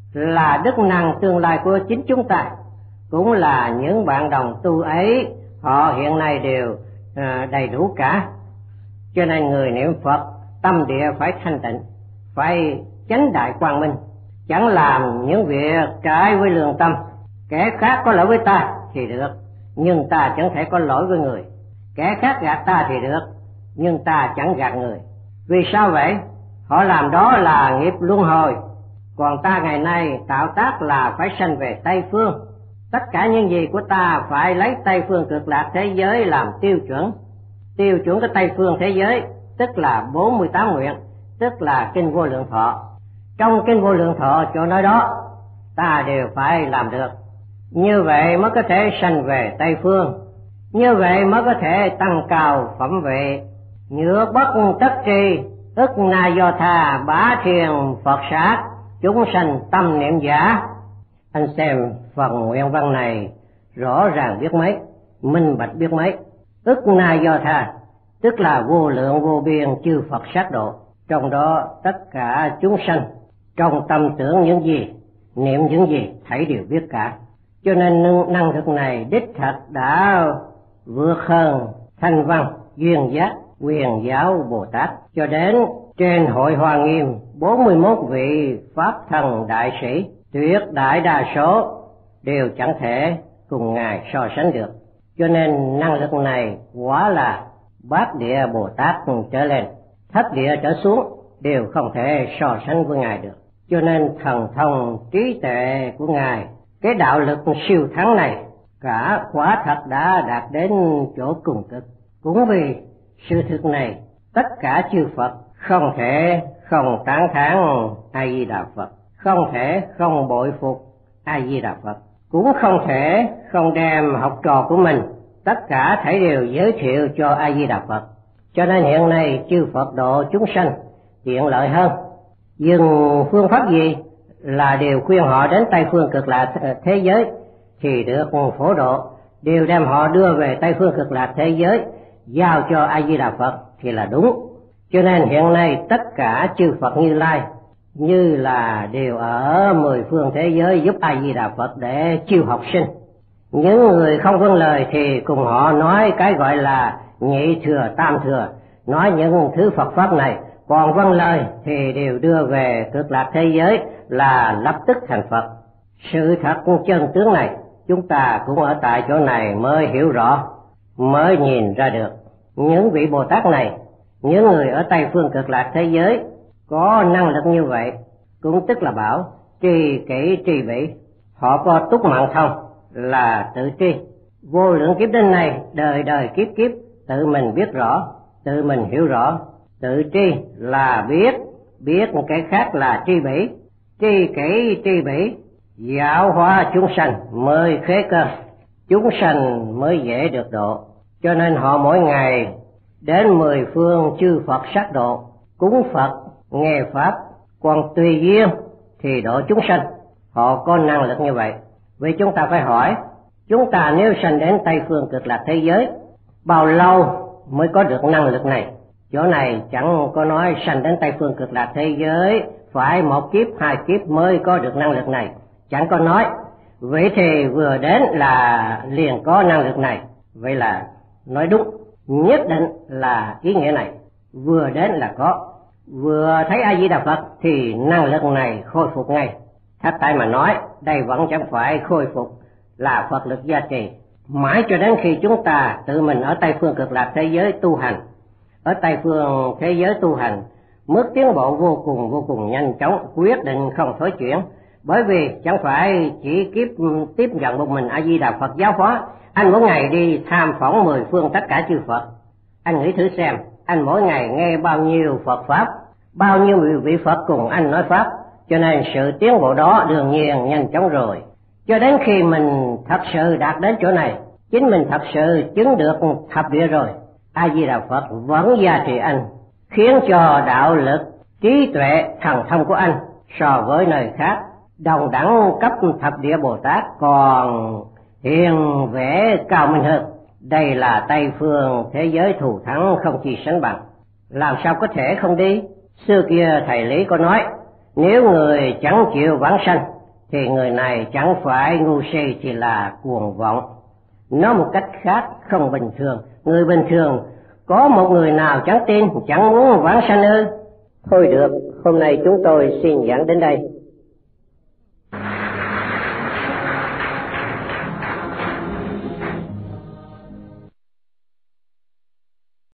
là đức năng tương lai của chính chúng ta, cũng là những bạn đồng tu ấy, họ hiện nay đều à, đầy đủ cả. Cho nên người niệm Phật tâm địa phải thanh tịnh, phải chánh đại quang minh, chẳng làm những việc trái với lương tâm. Kẻ khác có lỗi với ta thì được, nhưng ta chẳng thể có lỗi với người. Kẻ khác gạt ta thì được, nhưng ta chẳng gạt người. Vì sao vậy? Họ làm đó là nghiệp luân hồi, còn ta ngày nay tạo tác là phải sanh về Tây phương. Tất cả những gì của ta phải lấy Tây phương cực lạc thế giới làm tiêu chuẩn. Tiêu chuẩn của Tây phương thế giới tức là bốn mươi tám nguyện, tức là kinh Vô Lượng Thọ. Trong kinh Vô Lượng Thọ chỗ nói đó ta đều phải làm được. Như vậy mới có thể sanh về Tây phương, như vậy mới có thể tăng cao phẩm vị. Nhược bất tất tri, ức na do tha bá thiền Phật sát, chúng sanh tâm niệm giả. Anh xem phần nguyện văn này rõ ràng biết mấy, minh bạch biết mấy. Ức na do tha tức là vô lượng vô biên chư Phật sát độ, trong đó tất cả chúng sanh trong tâm tưởng những gì, niệm những gì thảy đều biết cả. Cho nên năng lực này đích thật đã vượt hơn thanh văn, duyên giác, quyền giáo Bồ Tát. Cho đến trên hội Hoa Nghiêm bốn mươi mốt vị Pháp thần đại sĩ, tuyệt đại đa số đều chẳng thể cùng Ngài so sánh được. Cho nên năng lực này quả là bát địa Bồ Tát trở lên, thất địa trở xuống đều không thể so sánh với Ngài được. Cho nên thần thông trí tuệ của Ngài, cái đạo lực siêu thắng này cả quả thật đã đạt đến chỗ cùng cực. Cũng vì sự thực này, tất cả chư Phật không thể không tán thán A Di Đà Phật, không thể không bội phục A Di Đà Phật, cũng không thể không đem học trò của mình tất cả thảy đều giới thiệu cho A Di Đà Phật. Cho nên hiện nay chư Phật độ chúng sanh tiện lợi hơn. Dùng phương pháp gì là đều khuyên họ đến Tây phương cực lạc thế giới thì được phổ độ, đều đem họ đưa về Tây phương cực lạc thế giới giao cho A Di Đà Phật thì là đúng. Cho nên hiện nay tất cả chư Phật Như Lai như là đều ở mười phương thế giới giúp A Di Đà Phật để chiêu học sinh. Những người không vâng lời thì cùng họ nói cái gọi là nhị thừa tam thừa, nói những thứ Phật pháp này, còn vâng lời thì đều đưa về cực lạc thế giới là lập tức thành Phật. Sự thật chân tướng này chúng ta cũng ở tại chỗ này mới hiểu rõ, mới nhìn ra được. Những vị Bồ Tát này, những người ở Tây phương cực lạc thế giới có năng lực như vậy, cũng tức là bảo trì kỷ trì bỉ, họ có túc mạng thông là tự tri. Vô lượng kiếp đến nay, đời đời kiếp kiếp tự mình biết rõ, tự mình hiểu rõ. Tự tri là biết, biết một cái khác là tri bỉ, tri kỷ tri bỉ, giáo hóa chúng sanh mới khế cơ, chúng sanh mới dễ được độ. Cho nên họ mỗi ngày đến mười phương chư Phật sát độ, cúng Phật, nghe Pháp, còn tùy duyên thì độ chúng sanh. Họ có năng lực như vậy. Vì chúng ta phải hỏi, chúng ta nếu sanh đến Tây phương cực lạc thế giới, bao lâu mới có được năng lực này? Chỗ này chẳng có nói sanh đến Tây phương cực lạc thế giới phải một kiếp, hai kiếp mới có được năng lực này. Chẳng có nói. Vậy thì vừa đến là liền có năng lực này. Vậy là nói đúng, nhất định là ý nghĩa này. Vừa đến là có, vừa thấy A Di Đà Phật thì năng lực này khôi phục ngay. Thật tại mà nói, đây vẫn chẳng phải khôi phục, là Phật lực gia trì. Mãi cho đến khi chúng ta tự mình ở Tây phương cực lạc thế giới tu hành, ở Tây phương thế giới tu hành, mức tiến bộ vô cùng vô cùng nhanh chóng, quyết định không thối chuyển. Bởi vì chẳng phải chỉ kiếp tiếp nhận một mình A Di Đà Phật giáo hóa, anh mỗi ngày đi tham phỏng mười phương tất cả chư Phật. Anh nghĩ thử xem, anh mỗi ngày nghe bao nhiêu Phật Pháp, bao nhiêu vị Phật cùng anh nói Pháp, cho nên sự tiến bộ đó đương nhiên nhanh chóng rồi. Cho đến khi mình thật sự đạt đến chỗ này, chính mình thật sự chứng được thập địa rồi, A Di Đà Phật vẫn gia trì anh, khiến cho đạo lực, trí tuệ, thần thông của anh so với nơi khác đồng đẳng cấp thập địa Bồ Tát còn hiền vẽ cao minh hơn. Đây là Tây phương thế giới thù thắng không chi sánh bằng. Làm sao có thể không đi? Xưa kia thầy Lý có nói, nếu người chẳng chịu vãng sanh thì người này chẳng phải ngu si chỉ là cuồng vọng. Nói một cách khác không bình thường, người bình thường có một người nào chẳng tin, chẳng muốn vãng sanh ư? Thôi được, hôm nay chúng tôi xin giảng đến đây.